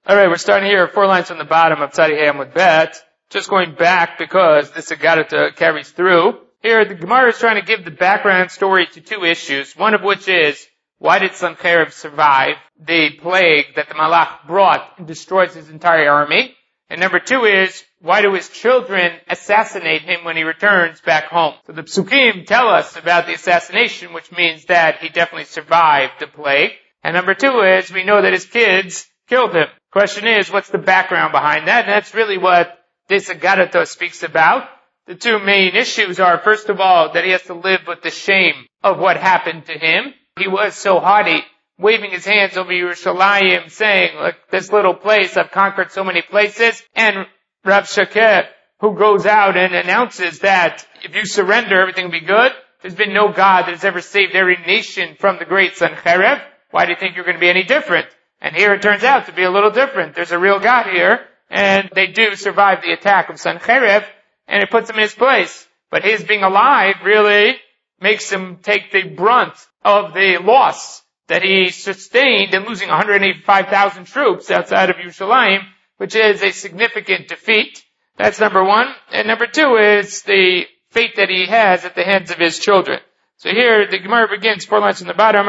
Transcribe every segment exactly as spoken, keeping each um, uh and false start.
Alright, we're starting here, four lines from the bottom of Tzadi Hamud Bet. Just going back because this Agadata carries through. Here, the Gemara is trying to give the background story to two issues, one of which is, why did Sancherib survive the plague that the Malach brought and destroys his entire army? And number two is, why do his children assassinate him when he returns back home? So the Psukim tell us about the assassination, which means that he definitely survived the plague. And number two is, we know that his kids killed him. Question is, what's the background behind that? And that's really what this Agadata speaks about. The two main issues are, first of all, that he has to live with the shame of what happened to him. He was so haughty, waving his hands over Yerushalayim, saying, look, this little place, I've conquered so many places. And Rav Shakeh, who goes out and announces that if you surrender, everything will be good. There's been no God that has ever saved every nation from the great Sancherib. Why do you think you're going to be any different? And here it turns out to be a little different. There's a real God here, and they do survive the attack of Sancherib, and it puts him in his place. But his being alive really makes him take the brunt of the loss that he sustained in losing one hundred eighty-five thousand troops outside of Yerushalayim, which is a significant defeat. That's number one. And number two is the fate that he has at the hands of his children. So here the Gemara begins, four lines from the bottom,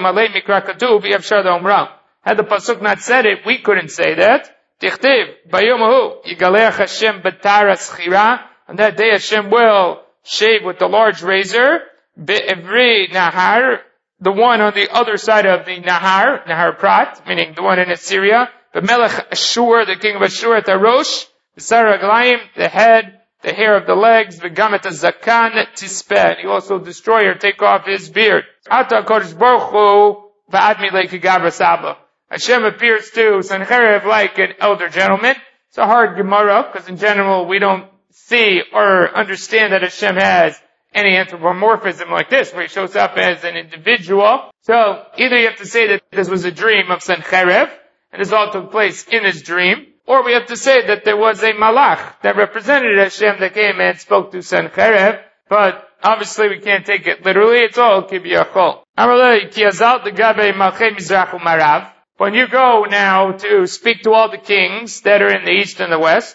had the Pasuk not said it, we couldn't say that. Tichtiv, Bayomahu, Yigaleach Hashem Bataras Chira, on that day Hashem will shave with the large razor, Be'evri Nahar, the one on the other side of the Nahar, Nahar Prat, meaning the one in Assyria, Be'melech Ashur, the king of Ashur at Arosh, B'sar Aglaim, the head, the hair of the legs, V'gamet Zakan Tispeh, he also destroy or take off his beard. Ata Kodesh Baruch Hu, V'admi Leiki Gavra Saba. Hashem appears to Sancherib like an elder gentleman. It's a hard Gemara, because in general we don't see or understand that Hashem has any anthropomorphism like this, where he shows up as an individual. So, either you have to say that this was a dream of Sancherib, and this all took place in his dream, or we have to say that there was a malach that represented Hashem that came and spoke to Sancherib, but obviously we can't take it literally, it's all kibiyachol. Amalei, ki azal de gabe malchei mizrach umarav. When you go now to speak to all the kings that are in the east and the west,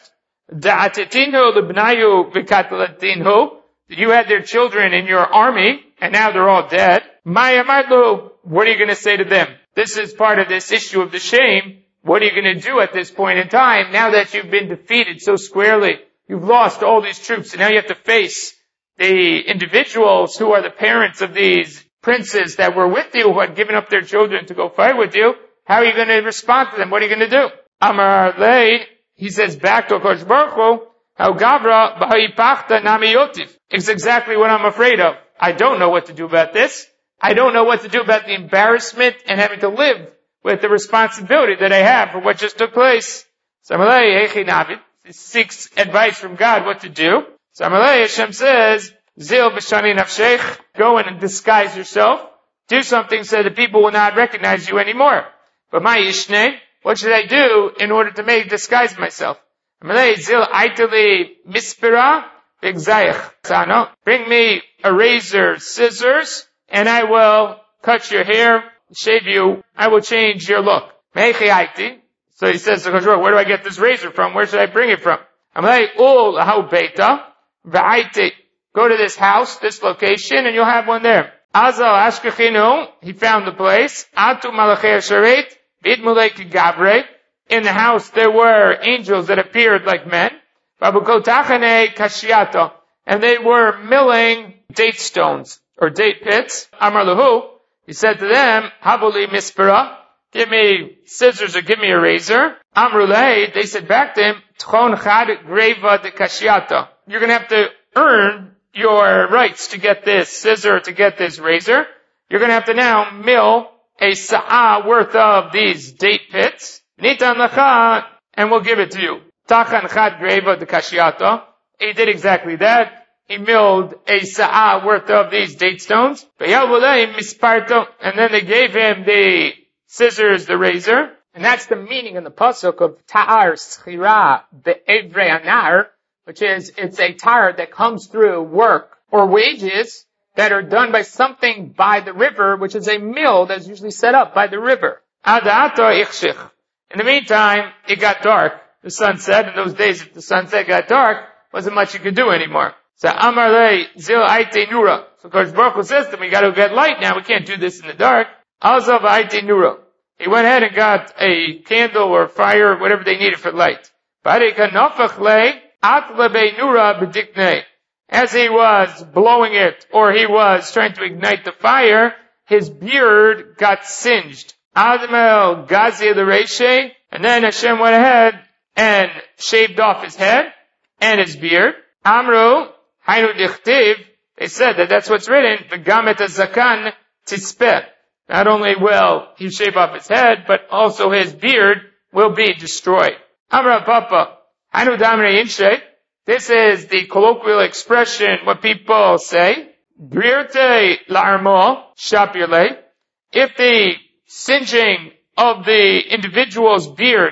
you had their children in your army, and now they're all dead. What are you going to say to them? This is part of this issue of the shame. What are you going to do at this point in time, now that you've been defeated so squarely? You've lost all these troops, and now you have to face the individuals who are the parents of these princes that were with you, who had given up their children to go fight with you. How are you going to respond to them? What are you going to do? Amar Lei, he says back to Kodesh Baruch Hu, how Gavra b'ha'ipachta nami yotiv. It's exactly what I'm afraid of. I don't know what to do about this. I don't know what to do about the embarrassment and having to live with the responsibility that I have for what just took place. Samalei Hechi Navid seeks advice from God what to do. Samalei Hashem says, Zil b'shani nafshech, go in and disguise yourself. Do something so that people will not recognize you anymore. But my Ishne, what should I do in order to make disguise myself? Zil aitali mispira b'gzayich. Bring me a razor, scissors, and I will cut your hair, shave you. I will change your look. So he says, where do I get this razor from? Where should I bring it from? Go to this house, this location, and you'll have one there. Azal Ashkechinu, he found the place. Atu Malachei Asharet, Bid Muleki Gabre. In the house there were angels that appeared like men. Babukotachane Kashiato. And they were milling date stones, or date pits. Amar Lahu, he said to them, Habuli Mispera, give me scissors or give me a razor. Amrulei, they said back to him, Tchon Chad Greva de Kashiato. You're gonna have to earn your rights to get this scissor, to get this razor. You're going to have to now mill a sa'ah worth of these date pits. Nitan lacha, and we'll give it to you. Tachan chad greva de kashiata. He did exactly that. He milled a sa'ah worth of these date stones. Misparto, and then they gave him the scissors, the razor. And that's the meaning in the pasuk of ta'ar schira be'evrei anar, which is, it's a tar that comes through work or wages that are done by something by the river, which is a mill that's usually set up by the river. In the meantime, it got dark. The sun set. In those days, if the sunset got dark, wasn't much you could do anymore. So Amar le zil aite nura. So Kodesh Baruch Hu says to him, we got to get light now. We can't do this in the dark. Alzav aite nura. He went ahead and got a candle or fire or whatever they needed for light. As he was blowing it, or he was trying to ignite the fire, his beard got singed. Admel Gazi the Reshe, and then Hashem went ahead and shaved off his head and his beard. Amru, Hainu Dichtiv, they said that that's what's written, V'gamet Zakan Tispeh. Not only will he shave off his head, but also his beard will be destroyed. Amra Papa, Hainu Damre Inshe, this is the colloquial expression, what people say, Brirte La'armo Shapirle, if the singeing of the individual's beard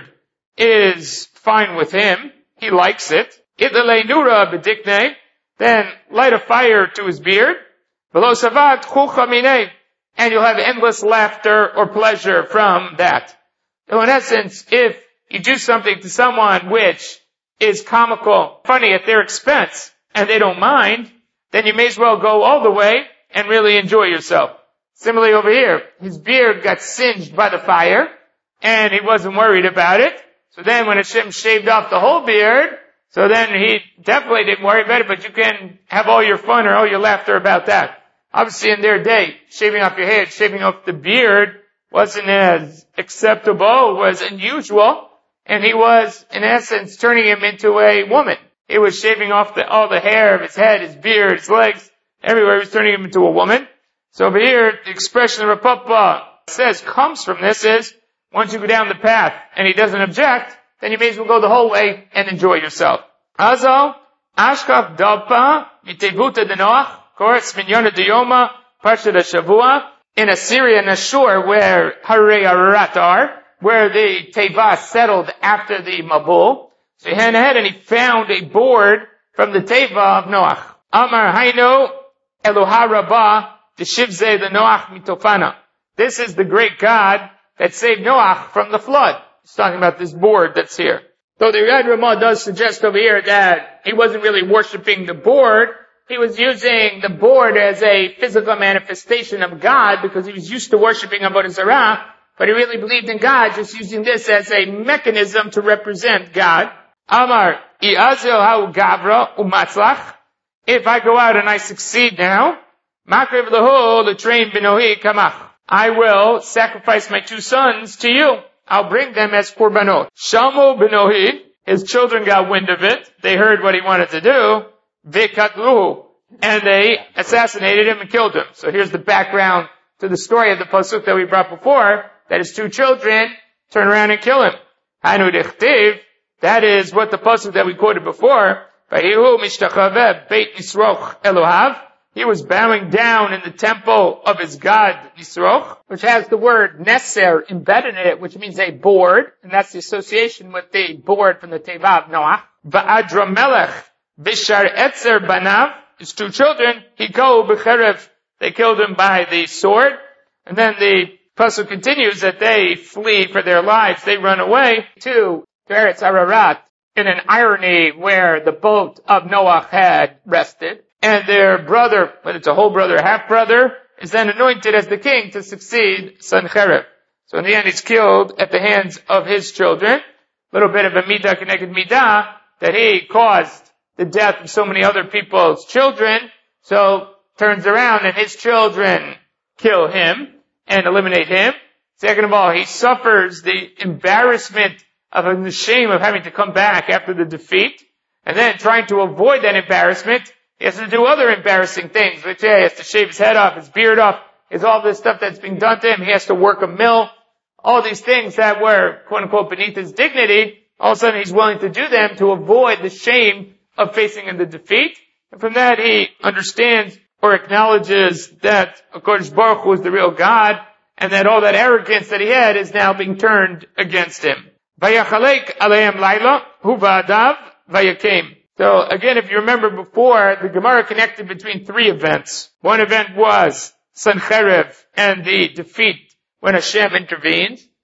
is fine with him, he likes it. Itlele Nura B'dikne, then light a fire to his beard. V'lo Savat Chucha Mineh, and you'll have endless laughter or pleasure from that. So in essence, if you do something to someone which is comical, funny at their expense, and they don't mind, then you may as well go all the way and really enjoy yourself. Similarly over here, his beard got singed by the fire, and he wasn't worried about it. So then when Hashem shaved off the whole beard, so then he definitely didn't worry about it, but you can have all your fun or all your laughter about that. Obviously in their day, shaving off your head, shaving off the beard wasn't as acceptable, was unusual, and he was, in essence, turning him into a woman. He was shaving off the, all the hair of his head, his beard, his legs, everywhere. He was turning him into a woman. So over here, the expression Rav Papa says comes from this is, once you go down the path and he doesn't object, then you may as well go the whole way and enjoy yourself. Azo, Ashkaf Dalpa, Mitevuta de Noach, of course, Minyana de Yoma, Parsha de Shavua, in Assyria and Ashur, where Harei Ararat are, where the Teva settled after the Mabul. So he went ahead and he found a board from the Teva of Noach. Amar Haino Eloha Rabbah Teshivze the Noach Mitofana. This is the great God that saved Noach from the flood. He's talking about this board that's here. So the Yad Ramah does suggest over here that he wasn't really worshiping the board. He was using the board as a physical manifestation of God because he was used to worshiping Avodah Zarah, but he really believed in God, just using this as a mechanism to represent God. Amar, I'azil ha'u gavra u'matzlach. If I go out and I succeed now, makrev lehu l'trein benohi kamach. I will sacrifice my two sons to you. I'll bring them as korbanot. Shamu benohi, his children got wind of it. They heard what he wanted to do. Vekatluhu, and they assassinated him and killed him. So here's the background to the story of the pasuk that we brought before, that his two children turn around and kill him. Hanu dechtiv, that is what the pasuk that we quoted before. Vahihu mishtachaveh beit nisroch Elohav. He was bowing down in the temple of his god Nisroch, which has the word neser embedded in it, which means a board, and that's the association with the board from the Teva of Noach. Va'adra melech Bishar Etzer Banav, his two children, Hiko B'cherev, they killed him by the sword. And then the pasuk continues that they flee for their lives. They run away to Eretz Ararat in an irony where the boat of Noach had rested. And their brother, whether it's a whole brother or half brother, is then anointed as the king to succeed Sancherib. So in the end he's killed at the hands of his children. A little bit of a midah connected midah that he caused the death of so many other people's children, so turns around and his children kill him and eliminate him. Second of all, he suffers the embarrassment of the shame of having to come back after the defeat, and then trying to avoid that embarrassment, he has to do other embarrassing things, which yeah, he has to shave his head off, his beard off, is all this stuff that's being done to him. He has to work a mill, all these things that were, quote unquote, beneath his dignity. All of a sudden he's willing to do them to avoid the shame of facing in the defeat. And from that he understands or acknowledges that Kodesh Baruch Hu is the real God, and that all that arrogance that he had is now being turned against him. Vayachalek aleim laila hu va'adav vayakem. So again, if you remember before, the Gemara connected between three events. One event was Sancherib and the defeat when Hashem intervened.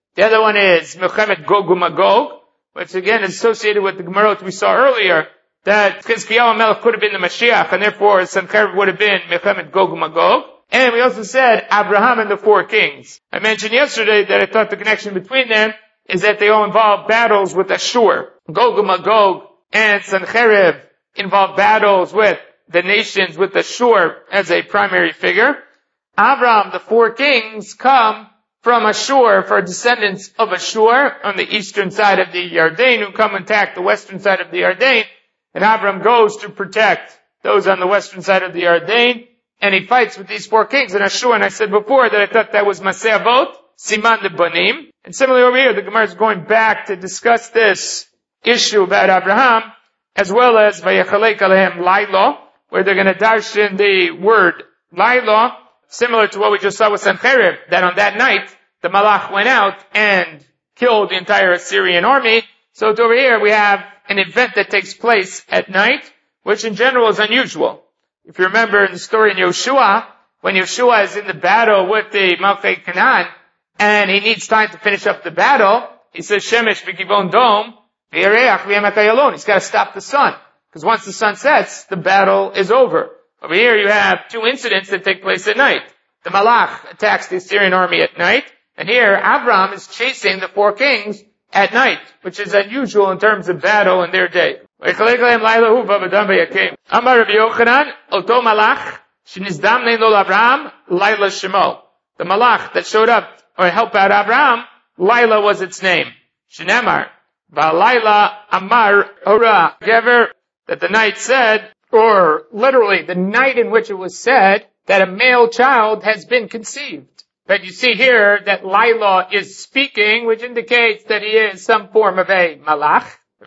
The other one is Milchemet Gog uMagog, which again is associated with the Gemarot we saw earlier, that Chizkiyahu Melech could have been the Mashiach, and therefore Sancherib would have been Milchemet Gog uMagog. And we also said Abraham and the four kings. I mentioned yesterday that I thought the connection between them is that they all involve battles with Ashur. Gog uMagog and Sancherib involve battles with the nations with Ashur as a primary figure. Abraham, the four kings, come from Ashur for descendants of Ashur on the eastern side of the Yarden who come and attack the western side of the Yarden. And Abraham goes to protect those on the western side of the Yarden. And he fights with these four kings in Ashur. And I said before that I thought that was Maseh Avot, Siman de Banim. And similarly over here, the Gemara is going back to discuss this issue about Abraham, as well as Vayachalek Alehem Laila, where they're going to darshan the word Laila, similar to what we just saw with Sancherib, that on that night, the Malach went out and killed the entire Assyrian army. So over here we have an event that takes place at night, which in general is unusual. If you remember in the story in Yoshua, when Yoshua is in the battle with the Malchei Canaan, and he needs time to finish up the battle, he says, Shemesh v'givon dom, v'yareach v'yamakayalon. He's got to stop the sun. Because once the sun sets, the battle is over. Over here you have two incidents that take place at night. The Malach attacks the Assyrian army at night, and here Avram is chasing the four kings at night, which is unusual in terms of battle in their day. Amar Rabbi Yochanan, Oto Malach, Shenizdam Ne'lo Avram, Laila Shemo. The Malach that showed up or helped out Avram, Laila was its name. Shenemar, Va'Laila Amar Ora Gever, that the night said, or literally the night in which it was said that a male child has been conceived. But you see here that Laila is speaking, which indicates that he is some form of a malach.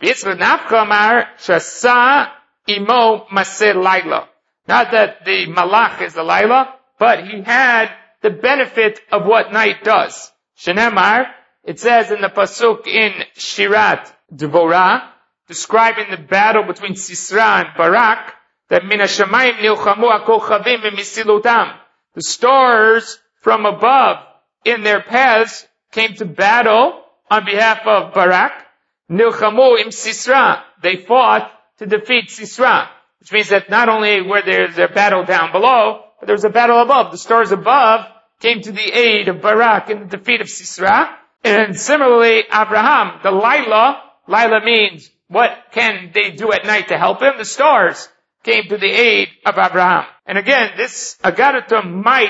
Not that the malach is the Laila, but he had the benefit of what night does. Shenemar, it says in the pasuk in Shirat Dvorah, describing the battle between Sisra and Barak, that min hashamayim nilchamu hakochavim v'misilutam. The stars from above in their paths came to battle on behalf of Barak. Nilchamu im Sisra. They fought to defeat Sisra. Which means that not only were there a battle down below, but there was a battle above. The stars above came to the aid of Barak in the defeat of Sisra. And similarly, Abraham, the Laila, Laila means what can they do at night to help him? The stars came to the aid of Abraham. And again, this Agadatum might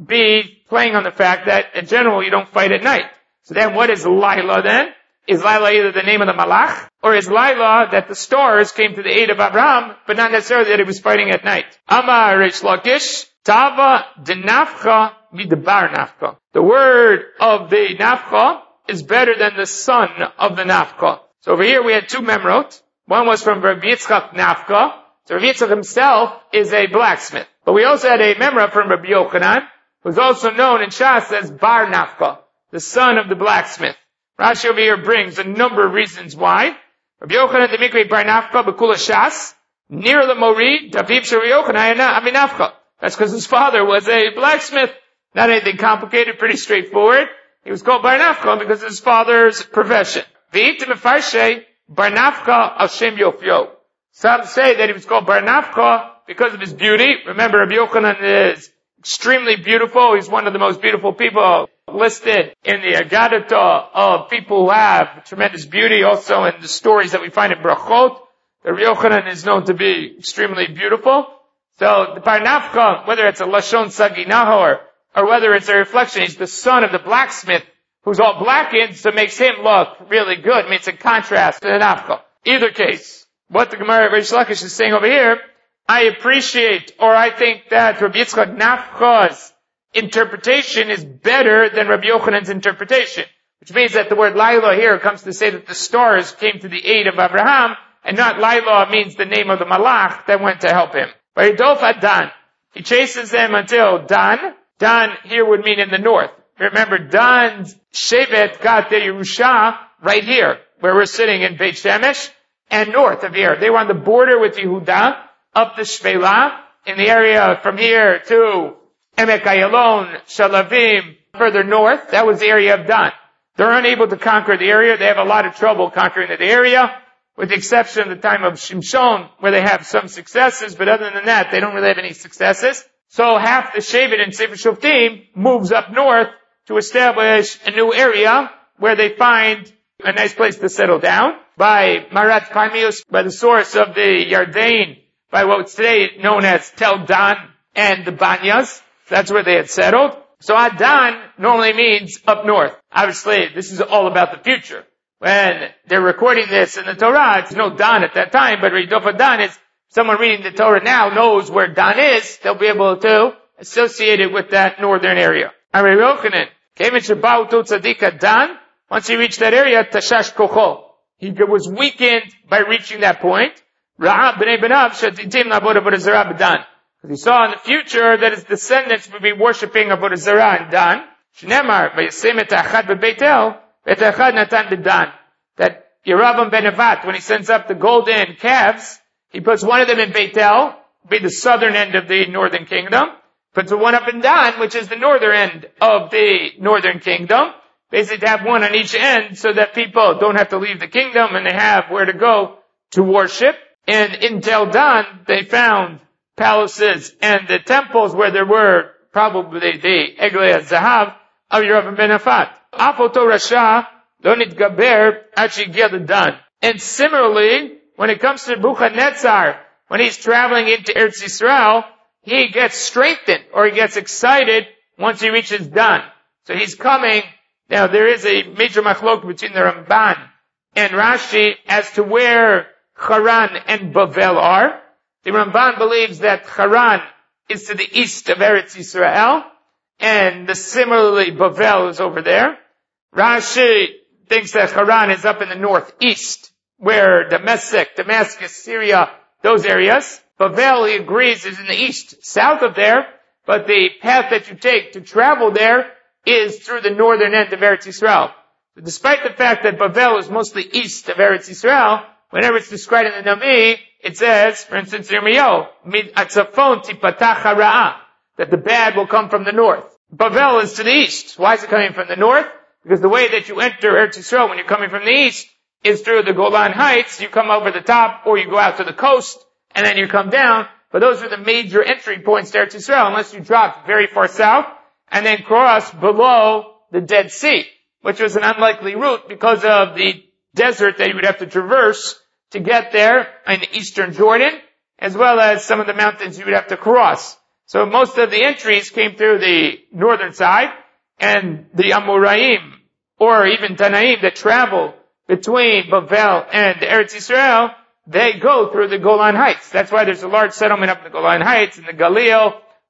be playing on the fact that in general you don't fight at night. So then what is Laila then? Is Laila either the name of the Malach, or is Laila that the stars came to the aid of Abraham, but not necessarily that he was fighting at night? Amar Reish Lakish, Tava de Nafcha midebar Nafcha. The word of the Nafcha is better than the son of the Nafcha. So over here we had two memrot. One was from Rabbi Yitzchak Nafcha. So Rabbi Yitzchak himself is a blacksmith. But we also had a memra from Rabbi Yochanan, who's also known in Shas as Bar Nafcha, the son of the blacksmith. Rashi over here brings a number of reasons why. Rabbi Yochanan the Mikri Bar Nafcha B'Kula Shas, near the Mori, Daviv Shel Rabbi Yochanan Ami Nafcha. That's because his father was a blacksmith. Not anything complicated, pretty straightforward. He was called Bar Nafcha because of his father's profession. V'yitim Mefarshe Bar Nafcha Al Shem Yofyo. Some say that he was called Bar Nafcha because of his beauty. Remember, Rabbi Yochanan is extremely beautiful. He's one of the most beautiful people listed in the Agadata of people who have tremendous beauty. Also in the stories that we find in Brachot, Rabbi Yochanan is known to be extremely beautiful. So the Bar Nafcha, whether it's a Lashon Sagi Nahor, or whether it's a reflection, he's the son of the blacksmith who's all blackened, so it makes him look really good. I mean, it's a contrast to the Nafcha. Either case, what the Gemara of Reish Lakish is saying over here, I appreciate, or I think that Rabbi Yitzchak Nafcha's interpretation is better than Rabbi Yochanan's interpretation. Which means that the word Laila here comes to say that the stars came to the aid of Abraham, and not Laila means the name of the Malach that went to help him. Vayidolf ad Dan. He chases them until Dan. Dan here would mean in the north. Remember, Dan's Shevet got their Yerusha right here, where we're sitting in Beit Shemesh, and north of here. They were on the border with Yehuda, up the Shvela, in the area from here to Emek Ayalon, Shalavim, further north. That was the area of Dan. They're unable to conquer the area. They have a lot of trouble conquering the area, with the exception of the time of Shimshon, where they have some successes, but other than that, they don't really have any successes. So half the Shevet in Sefer Shoftim moves up north to establish a new area where they find a nice place to settle down by Marat Paimius, by the source of the Yarden, by what's today known as Tel Dan and the Banyas. That's where they had settled. So Adan normally means up north. Obviously, this is all about the future. When they're recording this in the Torah, it's no Dan at that time, but Ridofa Dan is someone reading the Torah now knows where Dan is. They'll be able to associate it with that northern area. Rabbi Yochanan, Dan, once he reached that area, Tashash Kocho. He was weakened by reaching that point. Because he saw in the future that his descendants would be worshipping Avodah Zarah in Dan. That Yeravam ben Nevat, when he sends up the golden calves, he puts one of them in Beitel, be the southern end of the northern kingdom, puts one up in Dan, which is the northern end of the northern kingdom, basically to have one on each end so that people don't have to leave the kingdom and they have where to go to worship. And in Tel Dan, they found palaces and the temples where there were probably the Eglei Zahav of Yeravam ben Nevat. Afoto Rasha, Donit Gaber, Achigel Dan. And similarly, when it comes to Nebuchadnezzar, when he's traveling into Eretz Yisrael, he gets strengthened or he gets excited once he reaches Dan. So he's coming. Now there is a major machlok between the Ramban and Rashi as to where Haran and Bavel are. The Ramban believes that Haran is to the east of Eretz Yisrael, and the similarly Bavel is over there. Rashi thinks that Haran is up in the northeast, where Damascus, Damascus, Syria, those areas. Bavel, he agrees, is in the east, south of there, but the path that you take to travel there is through the northern end of Eretz Yisrael. So despite the fact that Bavel is mostly east of Eretz Yisrael, whenever it's described in the Navi, it says, for instance, Yirmiyahu, Atzafon tipatach hara'ah, that the bad will come from the north. Bavel is to the east. Why is it coming from the north? Because the way that you enter Eretz Yisrael when you're coming from the east is through the Golan Heights. You come over the top, or you go out to the coast, and then you come down. But those are the major entry points to Eretz Yisrael, unless you drop very far south, and then cross below the Dead Sea, which was an unlikely route because of the desert that you would have to traverse to get there in eastern Jordan, as well as some of the mountains you would have to cross. So most of the entries came through the northern side, and the Amoraim, or even Tanaim that travel between Bavel and Eretz Yisrael, they go through the Golan Heights. That's why there's a large settlement up in the Golan Heights, in the Galil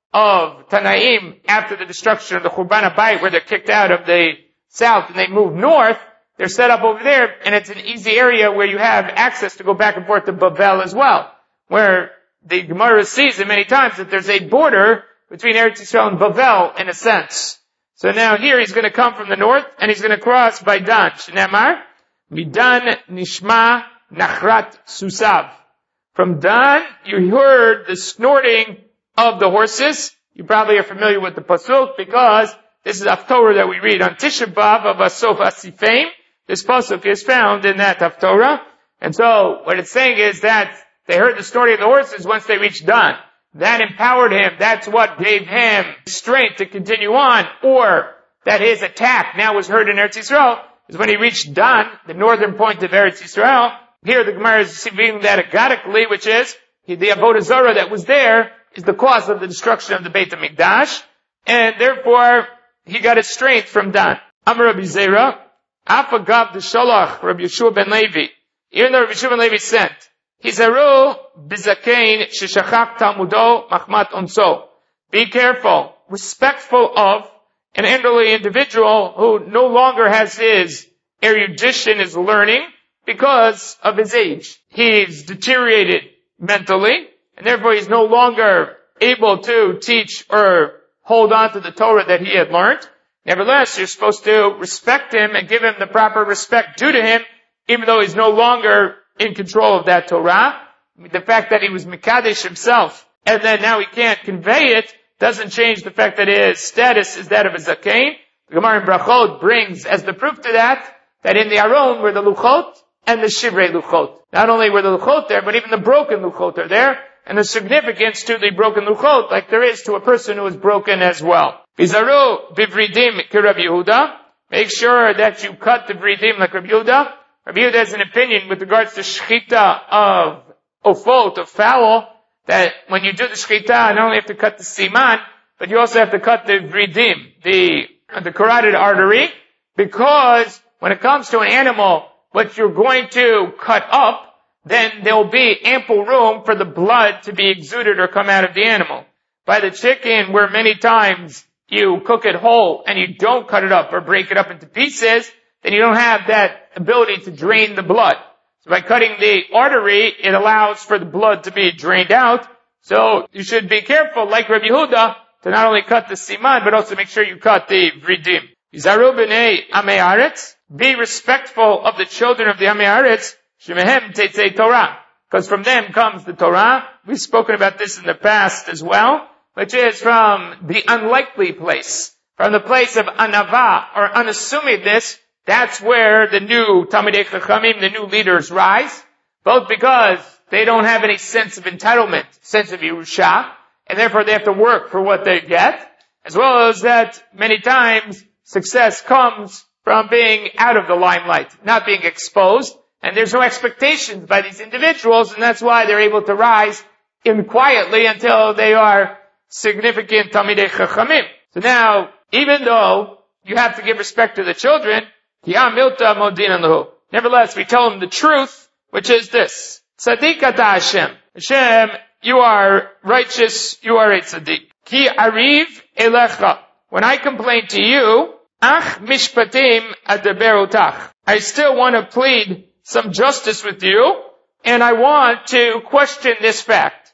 of Tanaim, after the destruction of the Churban HaBayit, where they're kicked out of the south and they move north. They're set up over there, and it's an easy area where you have access to go back and forth to Bavel as well, where the Gemara sees it many times that there's a border between Eretz Yisrael and Bavel in a sense. So now here he's going to come from the north, and he's going to cross by Dan. Shneimar, Midan Nishma Nachrat Susav. From Dan, you heard the snorting of the horses. You probably are familiar with the pasuk because this is Haftorah that we read on Tisha B'Av of Asof Asifim. This pasuk is found in that Haftorah. And so what it's saying is that they heard the snorting of the horses once they reached Dan. That empowered him. That's what gave him strength to continue on. Or that his attack now was heard in Eretz Yisrael is when he reached Dan, the northern point of Eretz Yisrael. Here the Gemara is seeing that agadically, which is the Avodah Zarah that was there is the cause of the destruction of the Beit HaMikdash. And therefore, he got his strength from Dan. Amar Rabbi Zera, Afagav the Shalach, Rabbi Yeshua ben Levi. Even though Rabbi Yeshua ben Levi sent, Hizaru bizakein sheshachak talmudo machmat onso. Be careful, respectful of an elderly individual who no longer has his erudition, his learning, because of his age. He's deteriorated mentally, and therefore he's no longer able to teach or hold on to the Torah that he had learned. Nevertheless, you're supposed to respect him and give him the proper respect due to him, even though he's no longer in control of that Torah. The fact that he was Mekadesh himself, and then now he can't convey it, doesn't change the fact that his status is that of a Zakein. The Gemara in Brachot brings as the proof to that, that in the Aron were the Luchot and the Shivrei Luchot. Not only were the Luchot there, but even the broken Luchot are there, and the significance to the broken Luchot, like there is to a person who is broken as well. Bizaru bivridim ki Rabbi Yehuda. Make sure that you cut the vridim like Rabbi Yehuda. Rabbi Yehuda has an opinion with regards to shechita of ofot, of fowl, that when you do the shechita, not only have to cut the siman, but you also have to cut the vridim, the, the carotid artery, because when it comes to an animal, what you're going to cut up, then there will be ample room for the blood to be exuded or come out of the animal. By the chicken, where many times you cook it whole and you don't cut it up or break it up into pieces, then you don't have that ability to drain the blood. So by cutting the artery, it allows for the blood to be drained out. So you should be careful, like Rabbi Yehuda, to not only cut the siman, but also make sure you cut the vridim. Yizaru b'nei amei haaretz. Be respectful of the children of the amei haaretz. Shemehem teitzei Torah. Because from them comes the Torah. We've spoken about this in the past as well, which is from the unlikely place. From the place of anava, or unassumedness. That's where the new Talmidei Chachamim, the new leaders rise. Both because they don't have any sense of entitlement, sense of Yerusha, and therefore they have to work for what they get, as well as that many times success comes from being out of the limelight, not being exposed, and there's no expectations by these individuals, and that's why they're able to rise in quietly until they are significant Talmidei Chachamim. So now, even though you have to give respect to the children, nevertheless, we tell them the truth, which is this. Tzaddik ata Hashem. Hashem, you are righteous, you are a tzaddik. Ki ariv elecha. When I complain to you, ach mishpatim adaber otach. I still want to plead some justice with you, and I want to question this fact.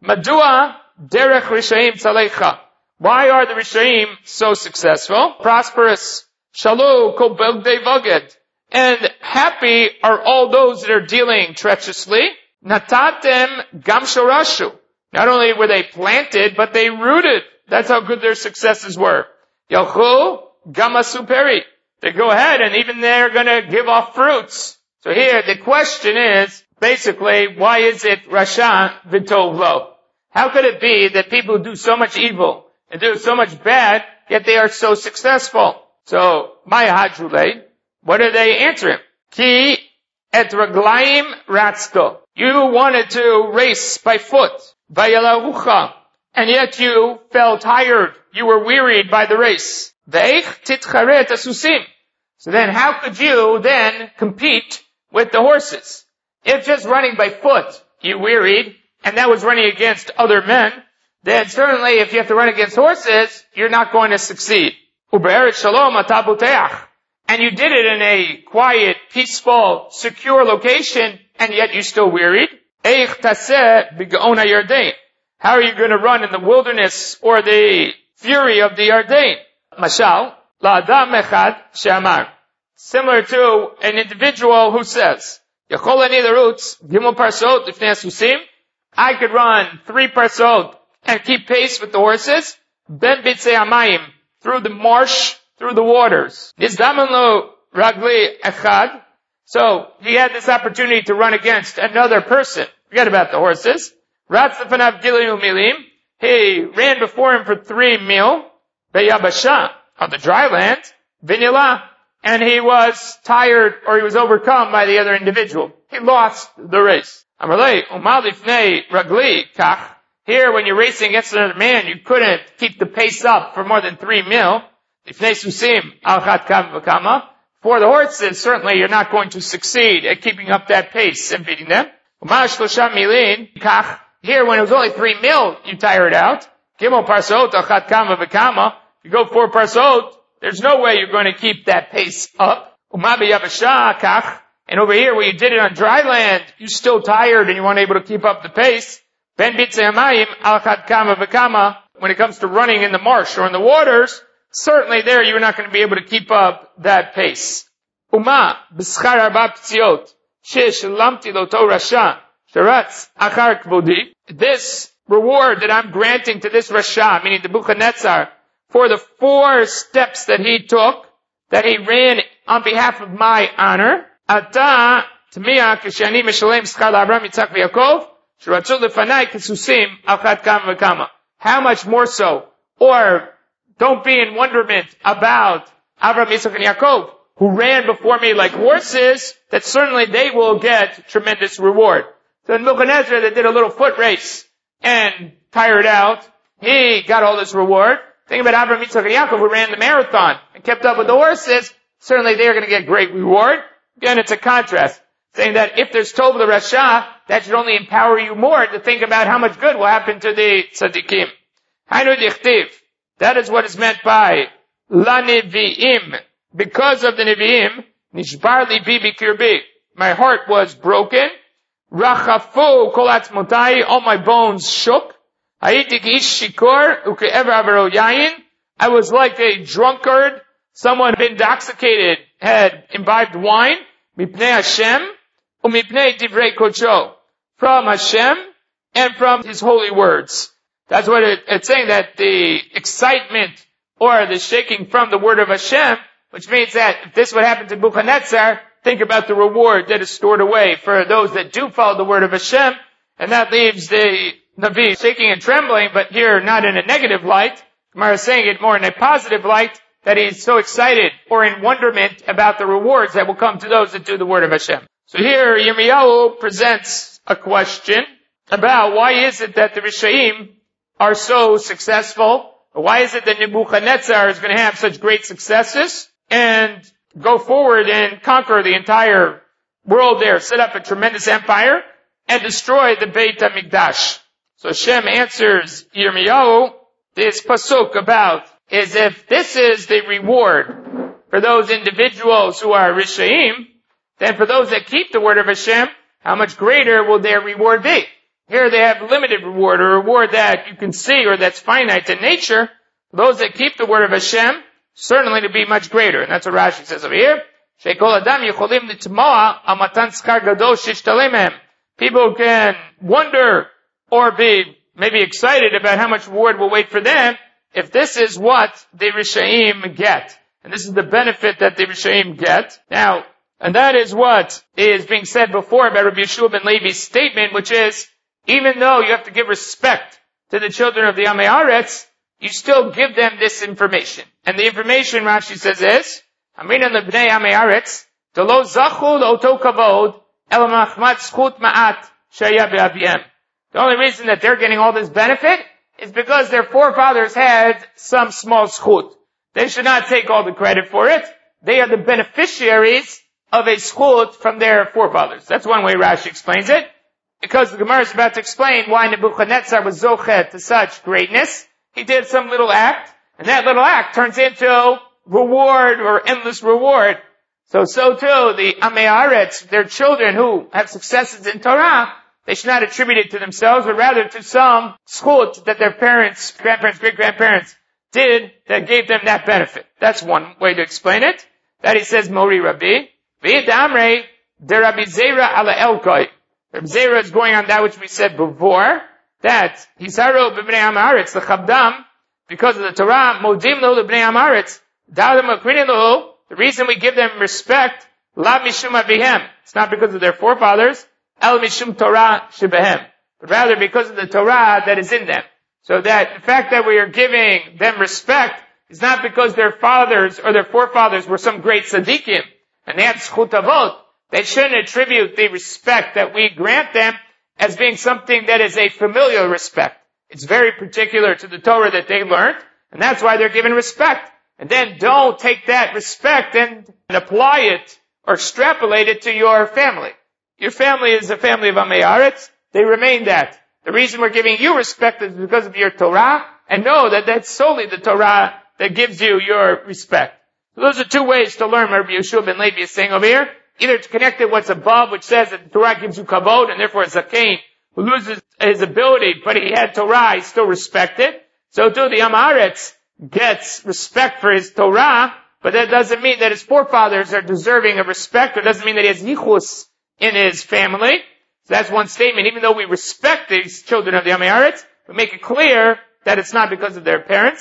Madua derech rishaim tzalecha. Why are the rishaim so successful, prosperous? Shalu kol begdei vaged. And happy are all those that are dealing treacherously. Natatem gam shorashu. Not only were they planted, but they rooted. That's how good their successes were. Yalchu gam asuperi. They go ahead and even they're gonna give off fruits. So here the question is, basically, why is it Rasha v'tov lo? How could it be that people do so much evil and do so much bad, yet they are so successful? So, my hajule, what do they answer him? Ki et raglaim ratzto. You wanted to race by foot. Vayalahucha. And yet you felt tired. You were wearied by the race. Ve'ech titcharet asusim. So then how could you then compete with the horses? If just running by foot you wearied, and that was running against other men, then certainly if you have to run against horses, you're not going to succeed. Ube'eretz shalom atabuteach. And you did it in a quiet, peaceful, secure location, and yet you still wearied. Eich taseh b'gaon ha'yardein. How are you going to run in the wilderness or the fury of the Yarden? Mashal, la'adam echad she'amar. Similar to an individual who says, Yachol ani l'rutz gimel parsot lifnei hasusim. I could run three parsot and keep pace with the horses. Ben bitzei hamayim. Through the marsh, through the waters. Nizdaman lo ragli echad. So, he had this opportunity to run against another person. Forget about the horses. Ratz lefanav gilu milim. He ran before him for three mil. Beyabasha. On the dry land. Vinila. And he was tired, or he was overcome by the other individual. He lost the race. Amalei, umal lifnei ragli kach. Here, when you're racing against another man, you couldn't keep the pace up for more than three mil. Lifnei susim al chat kam v'kama. For the horses, certainly you're not going to succeed at keeping up that pace and beating them. Umal shlosha milin kach. Here, when it was only three mil, you tired out. Gimel parsot al chat kam v'kama. You go four parsot, there's no way you're going to keep that pace up. Umal b'yabasha kach. And over here, where you did it on dry land, you're still tired and you weren't able to keep up the pace. Ben bitzei hamayim al chat kama v'kama. When it comes to running in the marsh or in the waters, certainly there you're not going to be able to keep up that pace. Uma b'schar arba ptziot she'shalamti loto rasha sheratz achar kvodi. This reward that I'm granting to this rasha, meaning the Nebuchadnezzar, for the four steps that he took, that he ran on behalf of my honor. Ata tmiya k'shani mishalem schar l'Avraham Yitzchak v'Yaakov sheratzu lefanai kesusim al chat kama v'kama. How much more so? Or don't be in wonderment about Avraham, Yitzchak, and Yaakov, who ran before me like horses, that certainly they will get tremendous reward. So in Nebuchadnezzar, they did a little foot race and tired out. He got all this reward. Think about Avraham, Yitzchak, and Yaakov, who ran the marathon and kept up with the horses. Certainly they are going to get great reward. Again, it's a contrast, saying that if there's Tov l'Rasha, that should only empower you more to think about how much good will happen to the tzaddikim. Hainu dichtiv. That is what is meant by la nevi'im. Because of the nevi'im, nishbar libi bikirbi. My heart was broken. Rachafu kol atzmotai. All my bones shook. Hayiti k'ish shikor uke'ever avaro yayin. I was like a drunkard, someone intoxicated, had imbibed wine. Mipnei Hashem umipnei divrei kodsho. From Hashem and from His holy words. That's what it, it's saying, that the excitement or the shaking from the word of Hashem, which means that if this would happen to Nebuchadnezzar, think about the reward that is stored away for those that do follow the word of Hashem, and that leaves the Navi shaking and trembling, but here not in a negative light. Gemara is saying it more in a positive light, that he's so excited or in wonderment about the rewards that will come to those that do the word of Hashem. So here Yirmiyahu presents a question about why is it that the Rishaim are so successful? Why is it that Nebuchadnezzar is going to have such great successes and go forward and conquer the entire world there, set up a tremendous empire, and destroy the Beit HaMikdash? So Hashem answers Yirmiyahu this pasuk about is if this is the reward for those individuals who are Rishaim, then for those that keep the word of Hashem, how much greater will their reward be? Here they have limited reward, a reward that you can see or that's finite in nature. Those that keep the word of Hashem, certainly to be much greater. And that's what Rashi says over here. People can wonder or be maybe excited about how much reward will wait for them if this is what the Rishaim get. And this is the benefit that the Rishaim get. Now, and that is what is being said before about Rabbi Yeshua ben Levi's statement, which is, even though you have to give respect to the children of the Amei Aretz, you still give them this information. And the information, Rashi says, is, Amina lebnei Amei Aretz, Delo zachu l'oto kavod, el machmat zchut ma'at shaya be'aviem. The only reason that they're getting all this benefit is because their forefathers had some small zchut. They should not take all the credit for it. They are the beneficiaries of a zchut from their forefathers. That's one way Rashi explains it. Because the Gemara is about to explain why Nebuchadnezzar was zochet to such greatness. He did some little act, and that little act turns into reward or endless reward. So, so too, the Amei Aretz, their children who have successes in Torah, they should not attribute it to themselves, but rather to some zchut that their parents, grandparents, great-grandparents did that gave them that benefit. That's one way to explain it. That he says, Mori Rabbi, V'yid Amrei, de Rabbi Zera ala Elkoi. Rabbi Zera is going on that which we said before, that Hisaro b'bnei Amaretz, the Chabdam, because of the Torah, Modim lo l'bnei Amaretz, Da'adim akrinim lo, the reason we give them respect, La mishum avihem, it's not because of their forefathers, El mishum Torah shebehem, but rather because of the Torah that is in them. So that the fact that we are giving them respect is not because their fathers or their forefathers were some great tzaddikim, and they had zchut avot. They shouldn't attribute the respect that we grant them as being something that is a familial respect. It's very particular to the Torah that they learned, and that's why they're given respect. And then don't take that respect and, and apply it or extrapolate it to your family. Your family is a family of Amei Aretz. They remain that. The reason we're giving you respect is because of your Torah, and know that that's solely the Torah that gives you your respect. So those are two ways to learn what Rabbi Yeshua ben Levi is saying over here. Either to connect it what's above, which says that the Torah gives you kavod, and therefore Zakein, who loses his ability, but he had Torah, he's still respected. So too, the Amei Aretz gets respect for his Torah, but that doesn't mean that his forefathers are deserving of respect, or doesn't mean that he has yichus in his family. So that's one statement. Even though we respect these children of the Amei Aretz, we make it clear that it's not because of their parents.